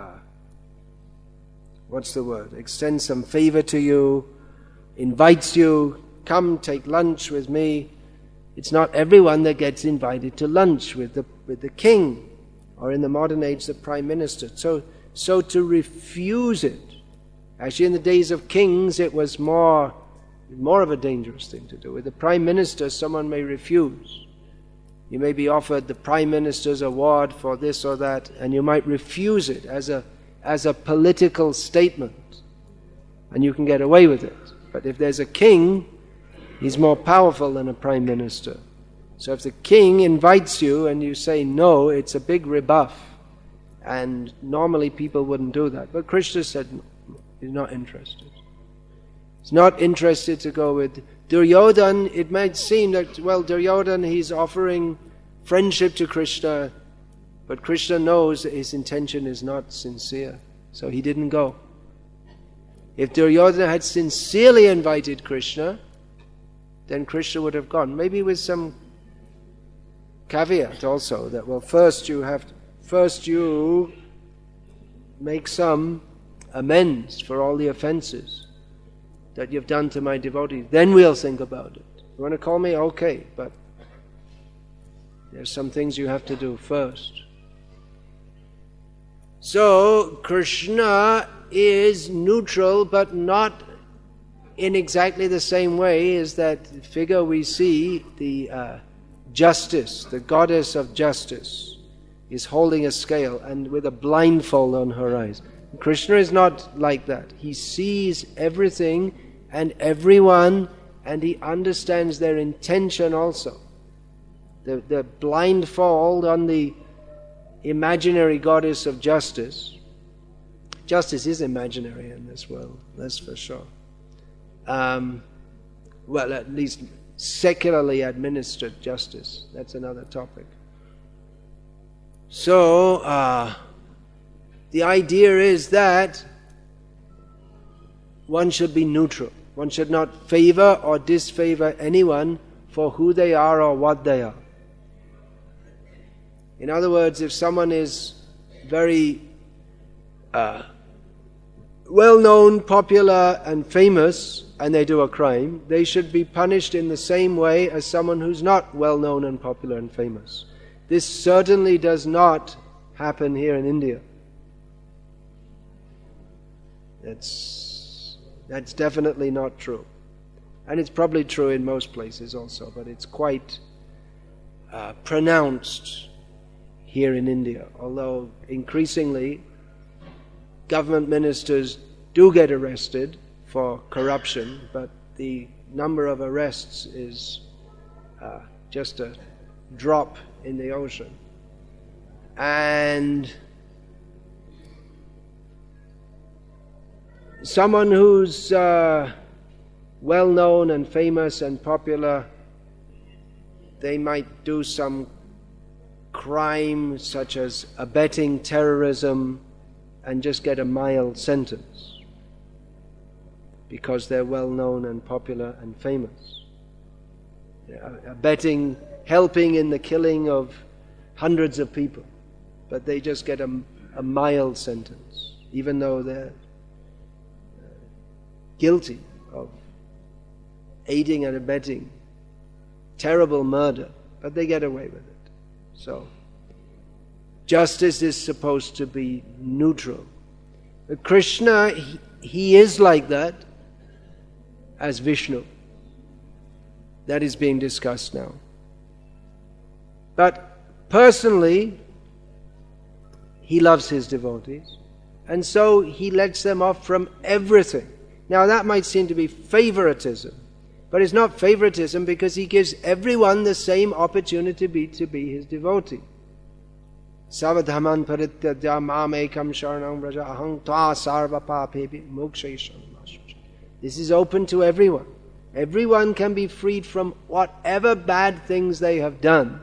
extends some favor to you, invites you, come take lunch with me. It's not everyone that gets invited to lunch with the king, or in the modern age, the prime minister. So to refuse it, actually in the days of kings, it was more of a dangerous thing to do. With the prime minister, someone may refuse. You may be offered the prime minister's award for this or that, and you might refuse it as a political statement, and you can get away with it. But if there's a king, he's more powerful than a prime minister. So if the king invites you and you say no, it's a big rebuff. And normally people wouldn't do that. But Krishna said he's not interested. He's not interested to go with Duryodhana. It might seem that, well, Duryodhana, he's offering friendship to Krishna, but Krishna knows that his intention is not sincere. So he didn't go. If Duryodhana had sincerely invited Krishna, then Krishna would have gone. Maybe with some caveat also, that, well, first you make some amends for all the offenses that you've done to my devotees. Then we'll think about it. You want to call me? Okay, but there's some things you have to do first. So Krishna is neutral, but not in exactly the same way as that figure we see, the justice, the goddess of justice, is holding a scale and with a blindfold on her eyes. Krishna is not like that. He sees everything and everyone, and he understands their intention also. The blindfold on the imaginary goddess of justice. Justice is imaginary in this world, that's for sure. Well, at least secularly administered justice. That's another topic. So, the idea is that one should be neutral. One should not favor or disfavor anyone for who they are or what they are. In other words, if someone is very well-known, popular and famous, and they do a crime, they should be punished in the same way as someone who's not well-known and popular and famous. This certainly does not happen here in India. That's definitely not true. And it's probably true in most places also, but it's quite pronounced here in India. Although increasingly government ministers do get arrested for corruption, but the number of arrests is just a drop in the ocean. And someone who's well-known and famous and popular, they might do some crime such as abetting terrorism and just get a mild sentence because they're well-known and popular and famous. Abetting, helping in the killing of hundreds of people, but they just get a mild sentence, even though they're guilty of aiding and abetting terrible murder, but they get away with it. So, justice is supposed to be neutral. But Krishna, he is like that as Vishnu. That is being discussed now. But personally, he loves his devotees, and so he lets them off from everything. Now that might seem to be favoritism, But it's not favoritism, because he gives everyone the same opportunity to be his devotee. Savadhaman parityajya mam ekam sharanam vraja aham tva sarva papebhi mokshayisam. This is open to everyone. Everyone can be freed from whatever bad things they have done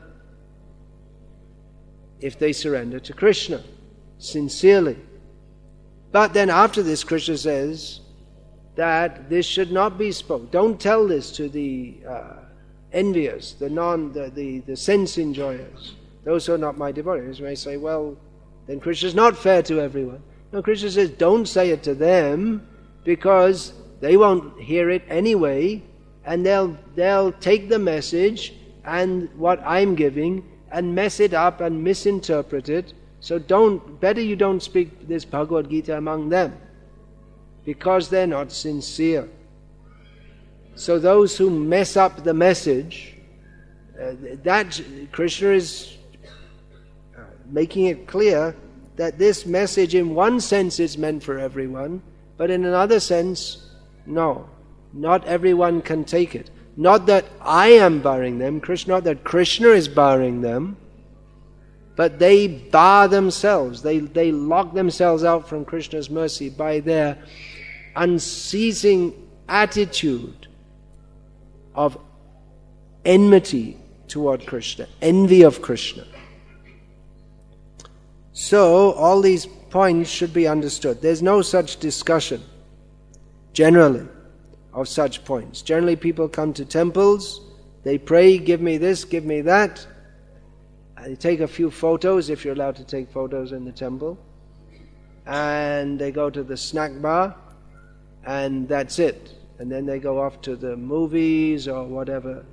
if they surrender to Krishna sincerely. But then after this, Krishna says that this should not be spoken. Don't tell this to the envious, the sense enjoyers, those who are not my devotees. You may say, well, then Krishna is not fair to everyone. No, Krishna says, don't say it to them, because they won't hear it anyway, and they'll take the message and what I'm giving and mess it up and misinterpret it. So better you don't speak this Bhagavad Gita among them, because they're not sincere. So those who mess up the message, that Krishna is making it clear that this message in one sense is meant for everyone, but in another sense, no. Not everyone can take it. Not that I am barring them, not that Krishna is barring them, but they bar themselves. They lock themselves out from Krishna's mercy by their unceasing attitude of enmity toward Krishna, envy of Krishna. So all these points should be understood. There's no such discussion, generally, of such points. Generally people come to temples, they pray, give me this, give me that. They take a few photos, if you're allowed to take photos in the temple, and they go to the snack bar, and that's it. And then they go off to the movies or whatever.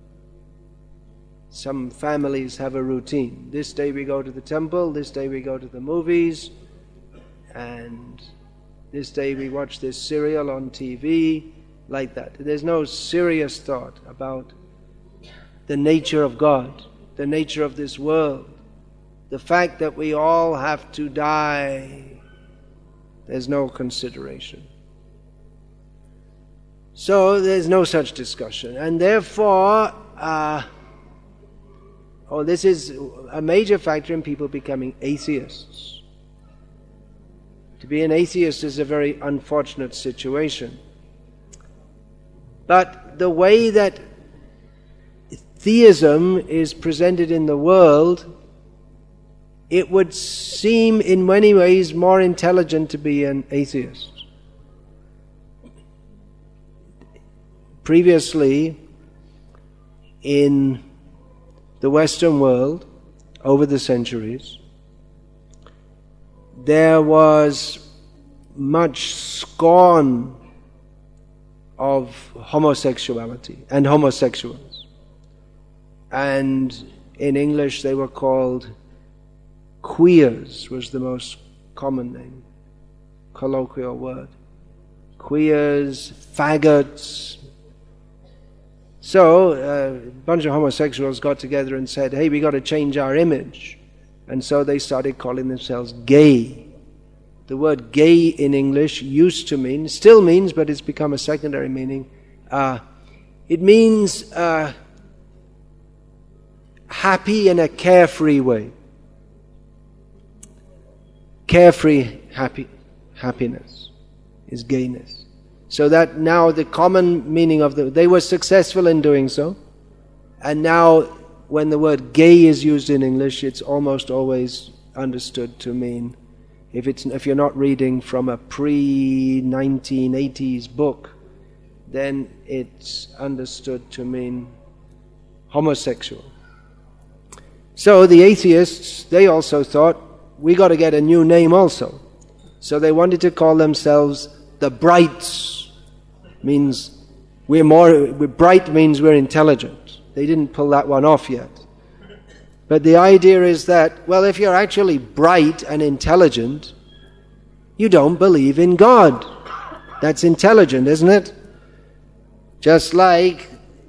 Some families have a routine. This day we go to the temple, this day we go to the movies, and this day we watch this serial on TV, like that. There's no serious thought about the nature of God, the nature of this world, the fact that we all have to die. There's no consideration. So there's no such discussion. And therefore, this is a major factor in people becoming atheists. To be an atheist is a very unfortunate situation. But the way that theism is presented in the world, it would seem in many ways more intelligent to be an atheist. Previously, in the Western world, over the centuries, there was much scorn of homosexuality and homosexuals. And in English they were called queers, was the most common name, colloquial word. Queers, faggots. So a bunch of homosexuals got together and said, hey, we got to change our image. And so they started calling themselves gay. The word gay in English used to mean, still means, but it's become a secondary meaning. It means happy in a carefree way. Carefree happiness is gayness. So that now the common meaning of they were successful in doing so. And now when the word gay is used in English, it's almost always understood to mean, if you're not reading from a pre-1980s book, then it's understood to mean homosexual. So the atheists, they also thought, we got to get a new name also. So they wanted to call themselves the Brights. Means bright means we're intelligent. They didn't pull that one off yet. But the idea is that, well, if you're actually bright and intelligent, you don't believe in God. That's intelligent, isn't it? Just like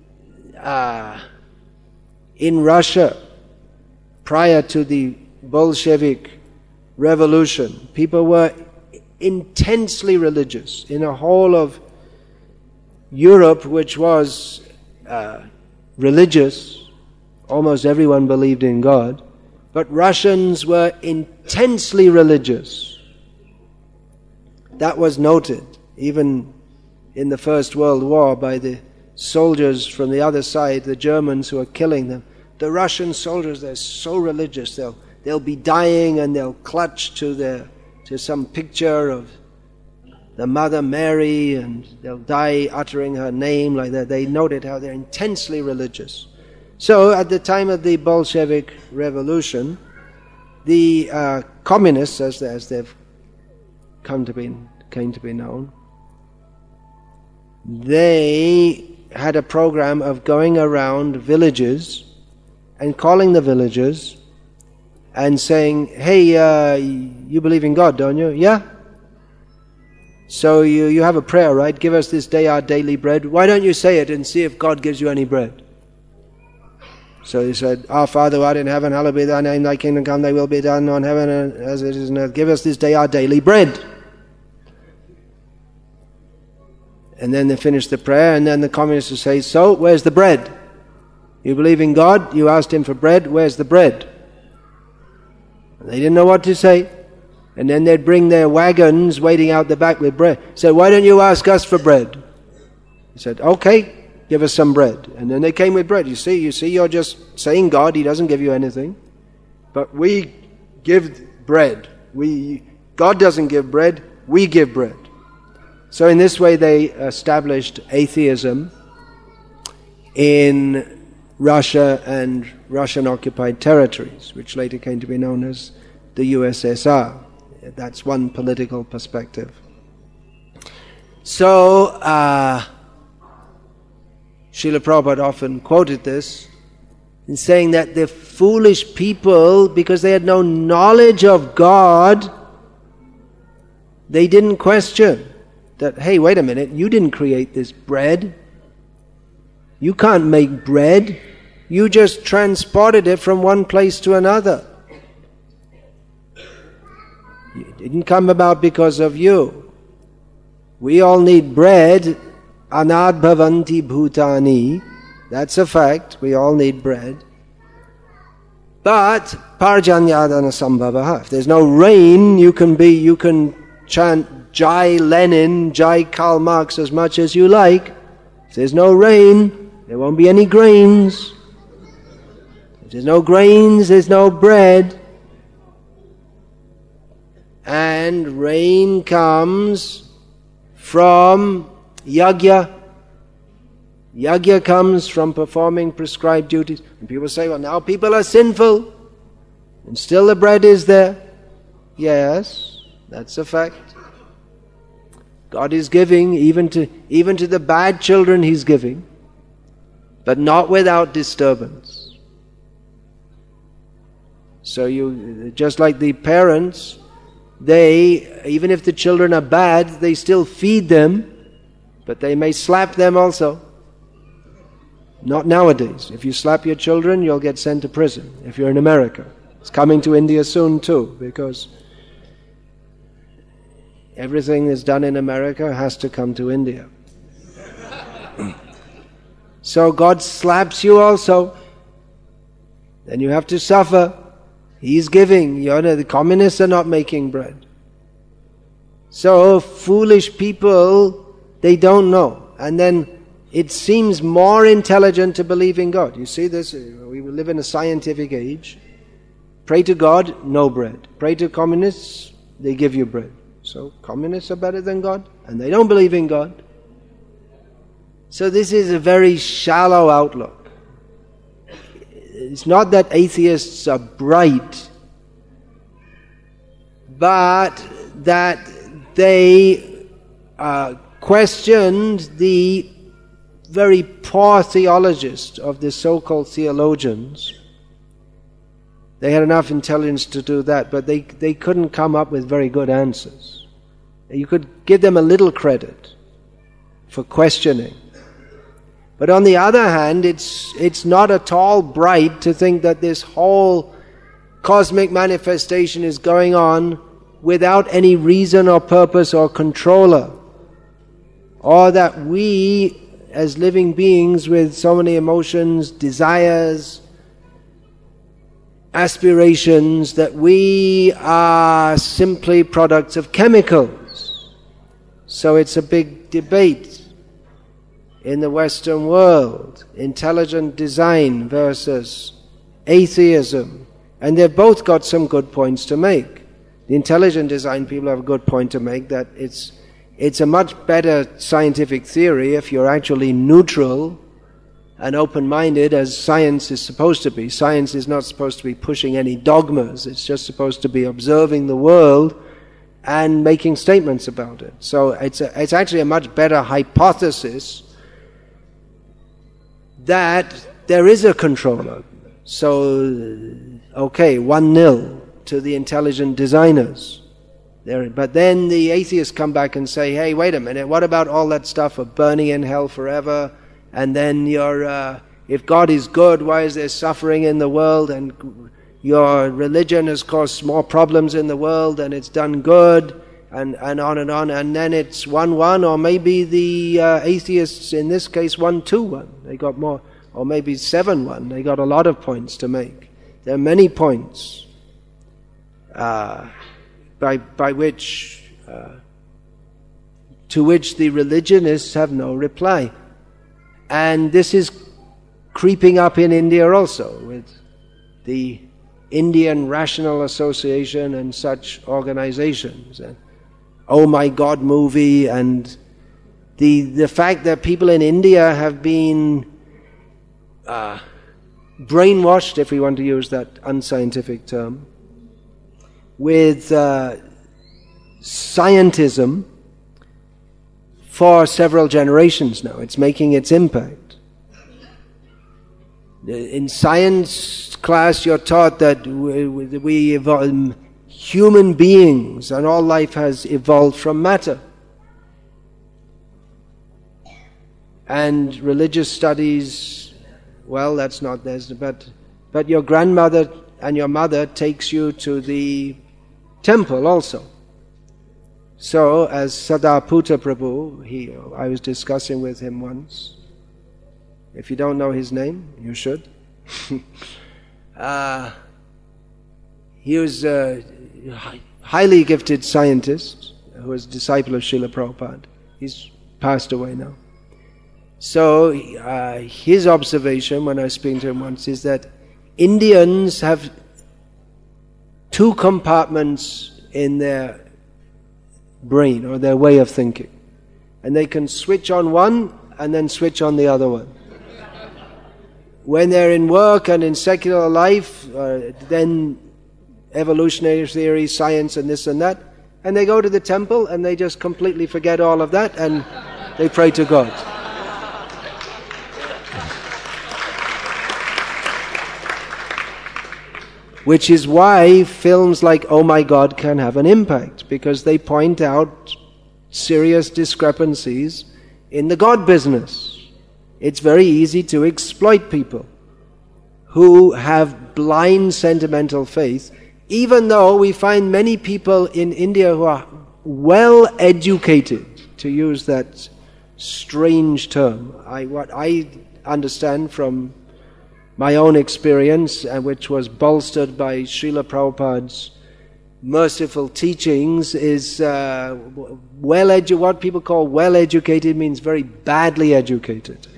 in Russia, prior to the Bolshevik revolution, people were intensely religious in a whole of Europe, which was religious, almost everyone believed in God, but Russians were intensely religious. That was noted even in the First World War by the soldiers from the other side, the Germans who were killing them. The Russian soldiers, they're so religious, they'll be dying and they'll clutch to some picture of the Mother Mary, and they'll die uttering her name like that. They noted how they're intensely religious. So at the time of the Bolshevik Revolution, the communists, as they've came to be known, they had a program of going around villages and calling the villagers and saying, "Hey, you believe in God, don't you? Yeah? So you have a prayer, right? Give us this day our daily bread. Why don't you say it and see if God gives you any bread?" So he said, "Our Father who art in heaven, hallowed be thy name, thy kingdom come, thy will be done on heaven as it is on earth. Give us this day our daily bread." And then they finish the prayer, and then the communists will say, "So, where's the bread? You believe in God, you asked him for bread, where's the bread?" And they didn't know what to say. And then they'd bring their wagons waiting out the back with bread. Said, "Why don't you ask us for bread?" He said, "Okay, give us some bread." And then they came with bread. You see, you're just saying God, he doesn't give you anything. But we give bread. God doesn't give bread, we give bread. So in this way they established atheism in Russia and Russian-occupied territories, which later came to be known as the USSR. That's one political perspective. So, Srila Prabhupada often quoted this in saying that the foolish people, because they had no knowledge of God, they didn't question that, "Hey, wait a minute, you didn't create this bread. You can't make bread. You just transported it from one place to another. It didn't come about because of you. We all need bread. Anad bhavanti bhutani." That's a fact. We all need bread. But parjanyadana sambhavaha. If there's no rain, you can chant Jai Lenin, Jai Karl Marx as much as you like. If there's no rain, there won't be any grains. If there's no grains, there's no bread. And rain comes from yajna. Yajna comes from performing prescribed duties. And people say, "Well, now people are sinful, and still the bread is there." Yes, that's a fact. God is giving, even to the bad children He's giving, but not without disturbance. So just like the parents, even if the children are bad, they still feed them, but they may slap them also. Not nowadays. If you slap your children, you'll get sent to prison if you're in America. It's coming to India soon too, because everything that's done in America has to come to India. So God slaps you also. Then you have to suffer. He's giving. The communists are not making bread. So foolish people, they don't know. And then it seems more intelligent to believe in God. You see this? We live in a scientific age. Pray to God, no bread. Pray to communists, they give you bread. So communists are better than God, and they don't believe in God. So this is a very shallow outlook. It's not that atheists are bright, but that they questioned the very poor theologists of the so-called theologians. They had enough intelligence to do that, but they couldn't come up with very good answers. You could give them a little credit for questioning. But on the other hand, it's not at all bright to think that this whole cosmic manifestation is going on without any reason or purpose or controller. or that we as living beings with so many emotions, desires, aspirations, that we are simply products of chemicals. So it's a big debate in the Western world, intelligent design versus atheism. And they've both got some good points to make. The intelligent design people have a good point to make, that it's a much better scientific theory if you're actually neutral and open-minded, as science is supposed to be. Science is not supposed to be pushing any dogmas. It's just supposed to be observing the world and making statements about it. So it's actually a much better hypothesis that there is a controller. So, okay, 1-0 to the intelligent designers. But then the atheists come back and say, hey, wait a minute, what about all that stuff of burning in hell forever? And then if God is good, why is there suffering in the world? And your religion has caused more problems in the world and it's done good, and on and on. And then it's 1-1, or maybe the atheists in this case won 2-1. They got more, or maybe 7-1. They got a lot of points to make. There are many points by which to which the religionists have no reply. And this is creeping up in India also, with the Indian Rational Association and such organizations, and Oh My God movie, and the fact that people in India have been brainwashed, if we want to use that unscientific term, with scientism for several generations now. It's making its impact. In science class you're taught that we evolve, human beings and all life has evolved from matter. And religious studies, well, that's not theirs, but your grandmother and your mother takes you to the temple also. So, as Sadaputa Prabhu, I was discussing with him once. If you don't know his name, you should. He was a highly gifted scientist who was a disciple of Srila Prabhupada. He's passed away now. So, his observation when I was speaking to him once is that Indians have 2 compartments in their brain, or their way of thinking. And they can switch on one and then switch on the other one. When they're in work and in secular life, then evolutionary theory, science and this and that, and they go to the temple and they just completely forget all of that and they pray to God. Which is why films like Oh My God can have an impact, because they point out serious discrepancies in the God business. It's very easy to exploit people who have blind sentimental faith, even though we find many people in India who are well educated, to use that strange term. What I understand from my own experience, which was bolstered by Srila Prabhupada's merciful teachings, is what people call well-educated means very badly educated.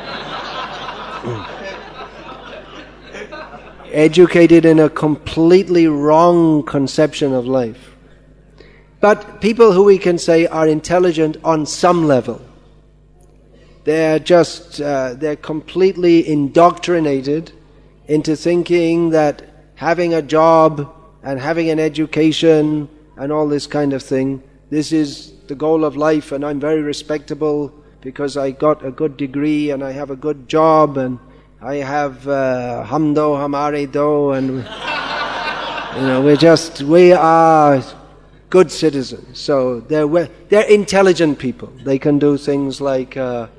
Educated in a completely wrong conception of life. But people who we can say are intelligent on some level. They're completely indoctrinated into thinking that having a job and having an education and all this kind of thing, this is the goal of life, and I'm very respectable because I got a good degree and I have a good job and I have hamdo hamare do, and we are good citizens. So they're intelligent people. They can do things like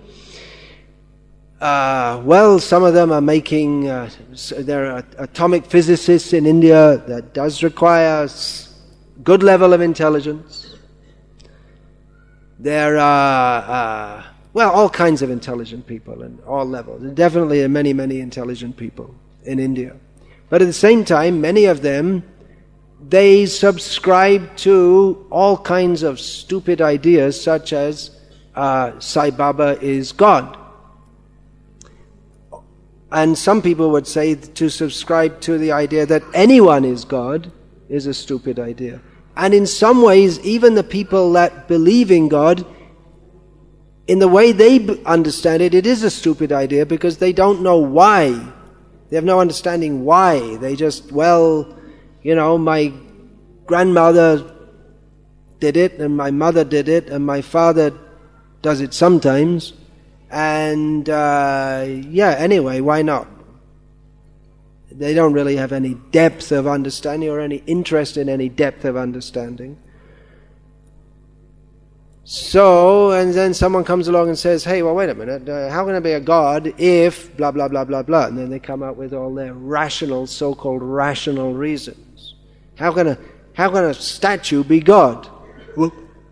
some of them are making, there are atomic physicists in India. That does require good level of intelligence. There are, all kinds of intelligent people in all levels. Definitely many, many intelligent people in India. But at the same time, many of them, they subscribe to all kinds of stupid ideas such as Sai Baba is God. And some people would say to subscribe to the idea that anyone is God is a stupid idea. And in some ways, even the people that believe in God, in the way they understand it, it is a stupid idea because they don't know why. They have no understanding why. They just, my grandmother did it, and my mother did it, and my father does it sometimes. And, anyway, why not? They don't really have any depth of understanding or any interest in any depth of understanding. So, and then someone comes along and says, hey, well, wait a minute, how can I be a god if blah, blah, blah, blah, blah? And then they come up with all their rational, so-called rational reasons. How can a statue be God? Well,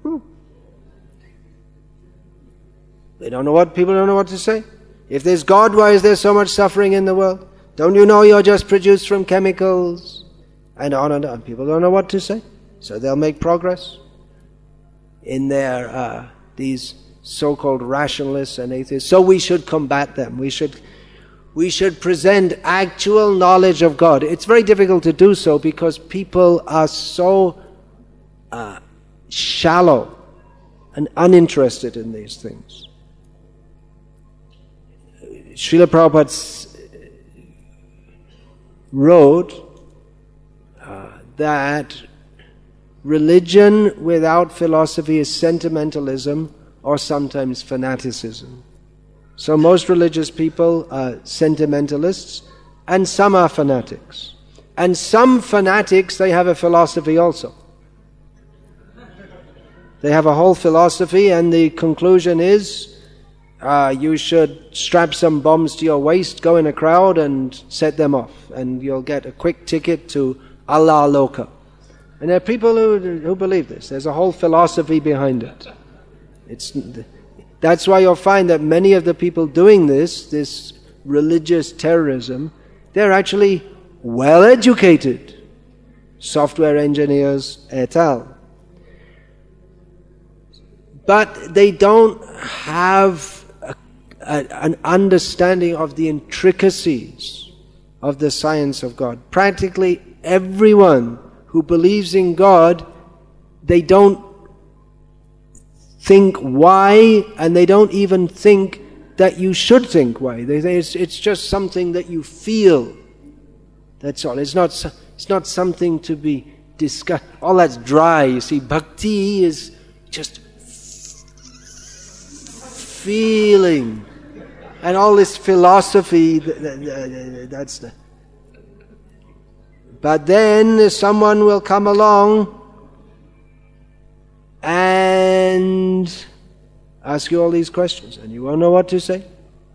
people don't know what to say. If there's God, why is there so much suffering in the world? Don't you know you're just produced from chemicals? And on and on. People don't know what to say. So they'll make progress in their, these so-called rationalists and atheists. So we should combat them. We should present actual knowledge of God. It's very difficult to do so because people are so shallow and uninterested in these things. Srila Prabhupada wrote that religion without philosophy is sentimentalism or sometimes fanaticism. So most religious people are sentimentalists and some are fanatics. And some fanatics, they have a philosophy also. They have a whole philosophy and the conclusion is you should strap some bombs to your waist, go in a crowd and set them off. And you'll get a quick ticket to Allah Loka. And there are people who believe this. There's a whole philosophy behind it. That's why you'll find that many of the people doing this religious terrorism, they're actually well educated. Software engineers et al. But they don't have an understanding of the intricacies of the science of God. Practically everyone who believes in God, they don't think why, and they don't even think that you should think why. They say it's just something that you feel. That's all. It's not something to be discussed. All that's dry. You see, bhakti is just feeling. And all this philosophy, that's the... But then someone will come along and ask you all these questions, and you won't know what to say.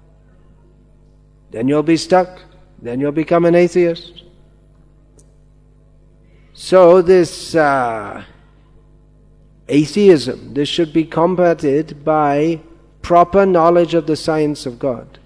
Then you'll be stuck. Then you'll become an atheist. So this atheism, this should be combated by proper knowledge of the science of God.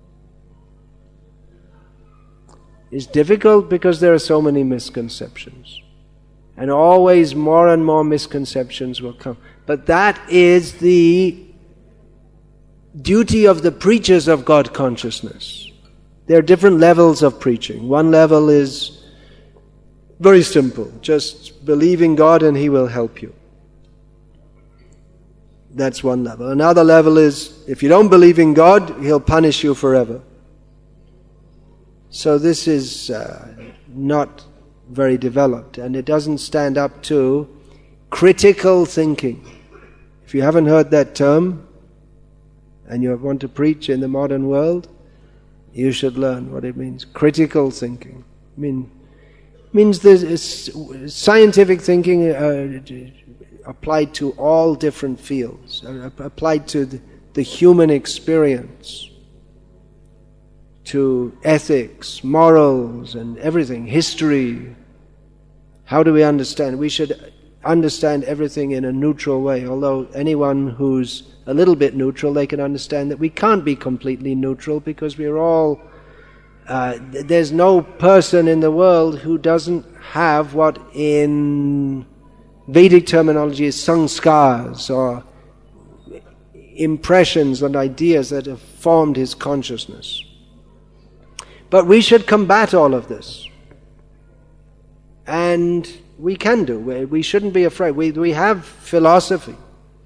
It's difficult because there are so many misconceptions. And always more and more misconceptions will come. But that is the duty of the preachers of God consciousness. There are different levels of preaching. One level is very simple. Just believe in God and He will help you. That's one level. Another level is, if you don't believe in God, He'll punish you forever. So this is not very developed, and it doesn't stand up to critical thinking. If you haven't heard that term, and you want to preach in the modern world, you should learn what it means. Critical thinking. Means there's scientific thinking applied to all different fields, applied to the human experience, to ethics, morals, and everything, history. How do we understand? We should understand everything in a neutral way, although anyone who's a little bit neutral, they can understand that we can't be completely neutral because we're all, there's no person in the world who doesn't have what in Vedic terminology is sanskars, or impressions and ideas that have formed his consciousness. But we should combat all of this. And we can do. We shouldn't be afraid. We have philosophy.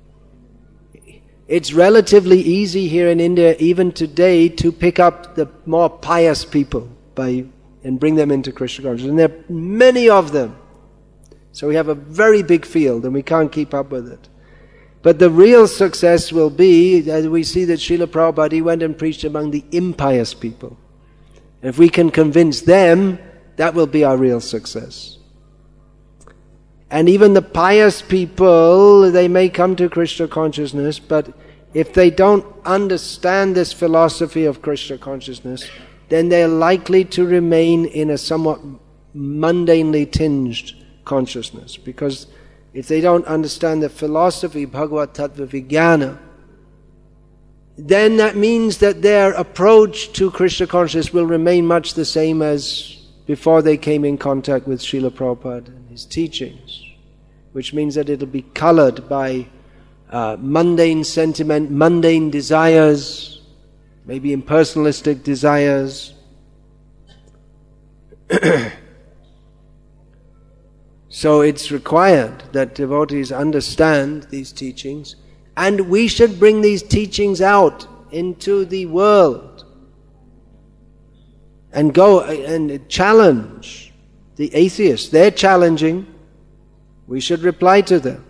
It's relatively easy here in India, even today, to pick up the more pious people and bring them into Krishna consciousness. And there are many of them. So we have a very big field and we can't keep up with it. But the real success will be, as we see that Srila Prabhupada, he went and preached among the impious people. If we can convince them, that will be our real success. And even the pious people, they may come to Krishna consciousness, but if they don't understand this philosophy of Krishna consciousness, then they're likely to remain in a somewhat mundanely tinged consciousness. Because if they don't understand the philosophy, Bhagavad Tattva Vijnana, then that means that their approach to Krishna consciousness will remain much the same as before they came in contact with Srila Prabhupada and his teachings, which means that it'll be colored by mundane sentiment, mundane desires, maybe impersonalistic desires. So it's required that devotees understand these teachings, and we should bring these teachings out into the world and go and challenge the atheists. They're challenging. We should reply to them.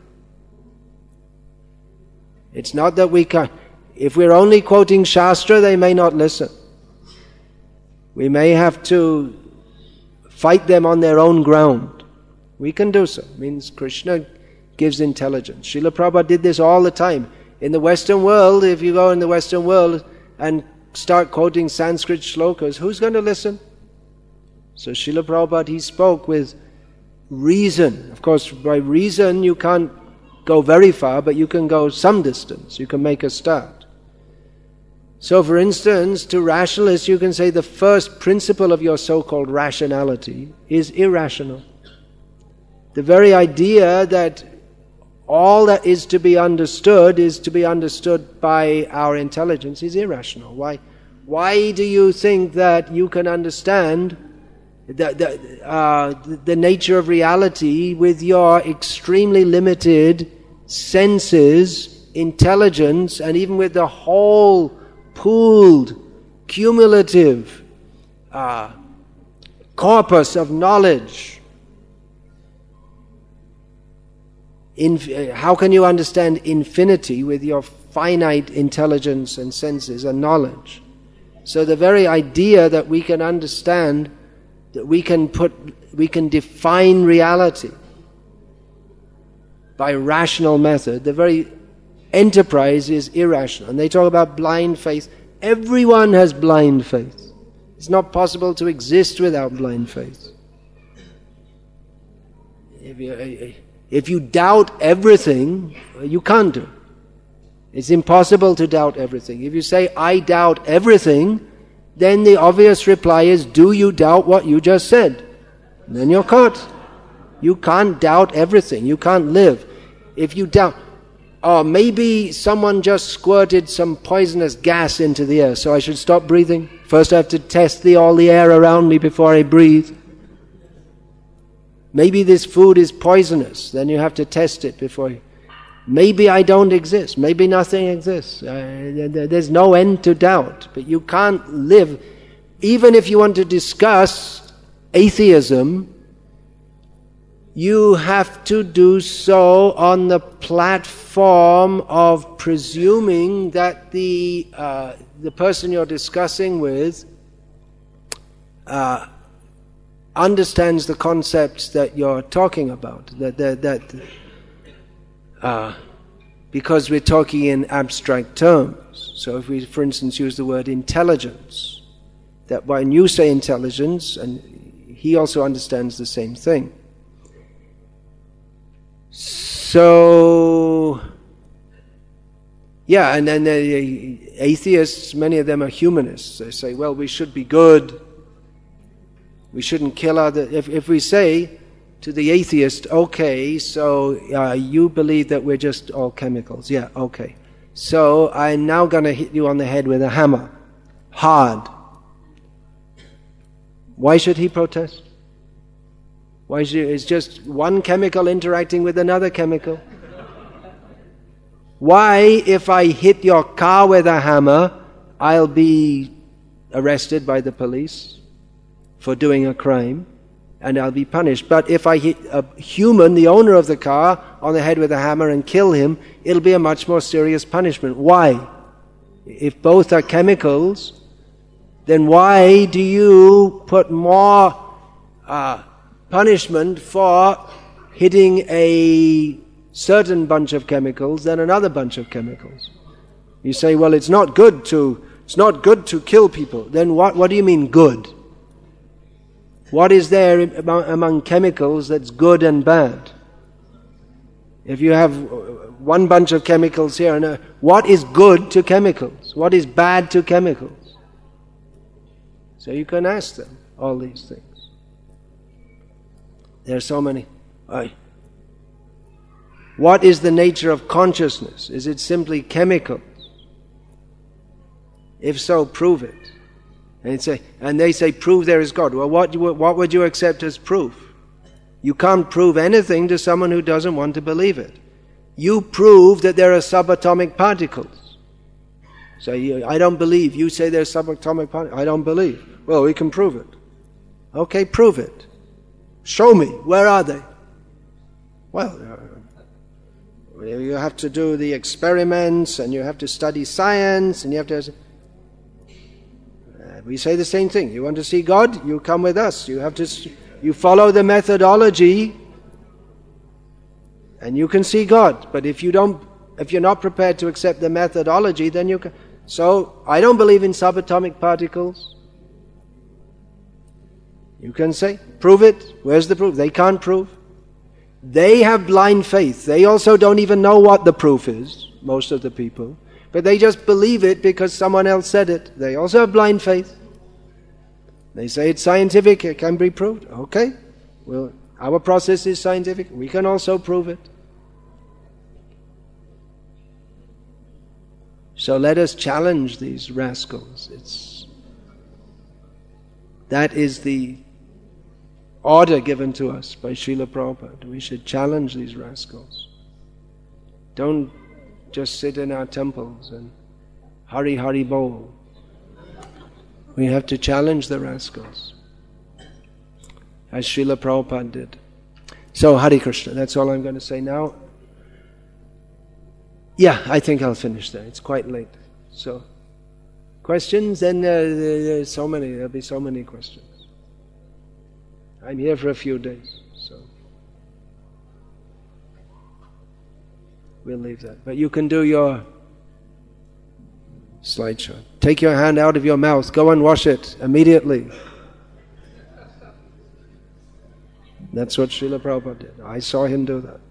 It's not that we can't. If we're only quoting Shastra, they may not listen. We may have to fight them on their own ground. We can do so. It means Krishna gives intelligence. Srila Prabhupada did this all the time. In the Western world, if you go in the Western world and start quoting Sanskrit shlokas, who's going to listen? So Srila Prabhupada, he spoke with reason. Of course, by reason you can't go very far, but you can go some distance. You can make a start. So for instance, to rationalists you can say the first principle of your so-called rationality is irrational. The very idea that all that is to be understood by our intelligence is irrational. Why do you think that you can understand the nature of reality with your extremely limited senses, intelligence, and even with the whole pooled, cumulative corpus of knowledge? How can you understand infinity with your finite intelligence and senses and knowledge? So the very idea that we can understand, that we can define reality by rational method, the very enterprise is irrational. And they talk about blind faith. Everyone has blind faith. It's not possible to exist without blind faith. If you doubt everything, you can't do. It's impossible to doubt everything. If you say, I doubt everything, then the obvious reply is, do you doubt what you just said? And then you're caught. You can't doubt everything. You can't live. If you doubt, maybe someone just squirted some poisonous gas into the air, so I should stop breathing. First I have to test all the air around me before I breathe. Maybe this food is poisonous, then you have to test it before you. Maybe I don't exist, maybe nothing exists. There's no end to doubt, but you can't live. Even if you want to discuss atheism, you have to do so on the platform of presuming that the person you're discussing with understands the concepts that you're talking about. Because we're talking in abstract terms. So if we, for instance, use the word intelligence, that when you say intelligence, and he also understands the same thing. So, yeah, and then the atheists, many of them are humanists. They say, well, we should be good. We shouldn't kill other. If we say to the atheist, okay, so you believe that we're just all chemicals. Yeah, okay. So I'm now going to hit you on the head with a hammer. Hard. Why should he protest? Why should it's just one chemical interacting with another chemical? Why, if I hit your car with a hammer, I'll be arrested by the police for doing a crime, and I'll be punished. But if I hit a human, the owner of the car, on the head with a hammer and kill him, it'll be a much more serious punishment. Why? If both are chemicals, then why do you put more punishment for hitting a certain bunch of chemicals than another bunch of chemicals? You say, well, it's not good to kill people. Then what do you mean good? What is there among chemicals that's good and bad? If you have one bunch of chemicals here, and what is good to chemicals? What is bad to chemicals? So you can ask them all these things. There are so many. What is the nature of consciousness? Is it simply chemicals? If so, prove it. And they say, prove there is God. Well, what would you accept as proof? You can't prove anything to someone who doesn't want to believe it. You prove that there are subatomic particles. So I don't believe. You say there are subatomic particles. I don't believe. Well, we can prove it. Okay, prove it. Show me. Where are they? Well, you have to do the experiments, and you have to study science, and you have to... we say the same thing. You want to see God? You come with us. You follow the methodology, and you can see God. But if you're not prepared to accept the methodology, then you can... So, I don't believe in subatomic particles. You can say, prove it. Where's the proof? They can't prove. They have blind faith. They also don't even know what the proof is, most of the people. But they just believe it because someone else said it. They also have blind faith. They say it's scientific, it can be proved. Okay, well, our process is scientific. We can also prove it. So let us challenge these rascals. That is the order given to us by Srila Prabhupada. We should challenge these rascals. Don't just sit in our temples and Hari Hari Bol. We have to challenge the rascals, as Srila Prabhupada did. So, Hare Krishna, that's all I'm going to say now. Yeah, I think I'll finish there. It's quite late. So, questions? Then there's so many. There'll be so many questions. I'm here for a few days, so we'll leave that. But you can do your slideshow. Take your hand out of your mouth. Go and wash it immediately. That's what Srila Prabhupada did. I saw him do that.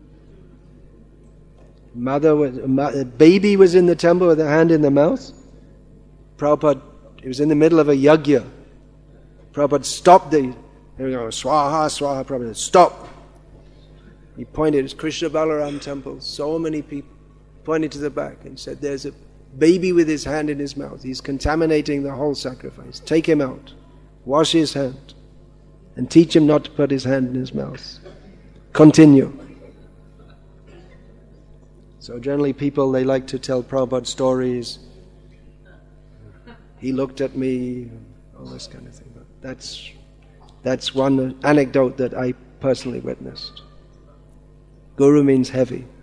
A baby was in the temple with a hand in the mouth. Prabhupada, it was in the middle of a yajna. Prabhupada stopped here we go, swaha, swaha, Prabhupada, stop. He pointed, it's Krishna Balaram temple. So many people pointed to the back and said, there's a baby with his hand in his mouth. He's contaminating the whole sacrifice. Take him out. Wash his hand. And teach him not to put his hand in his mouth. Continue. So generally people, they like to tell Prabhupada stories. He looked at me, all this kind of thing. But that's one anecdote that I personally witnessed. Guru means heavy.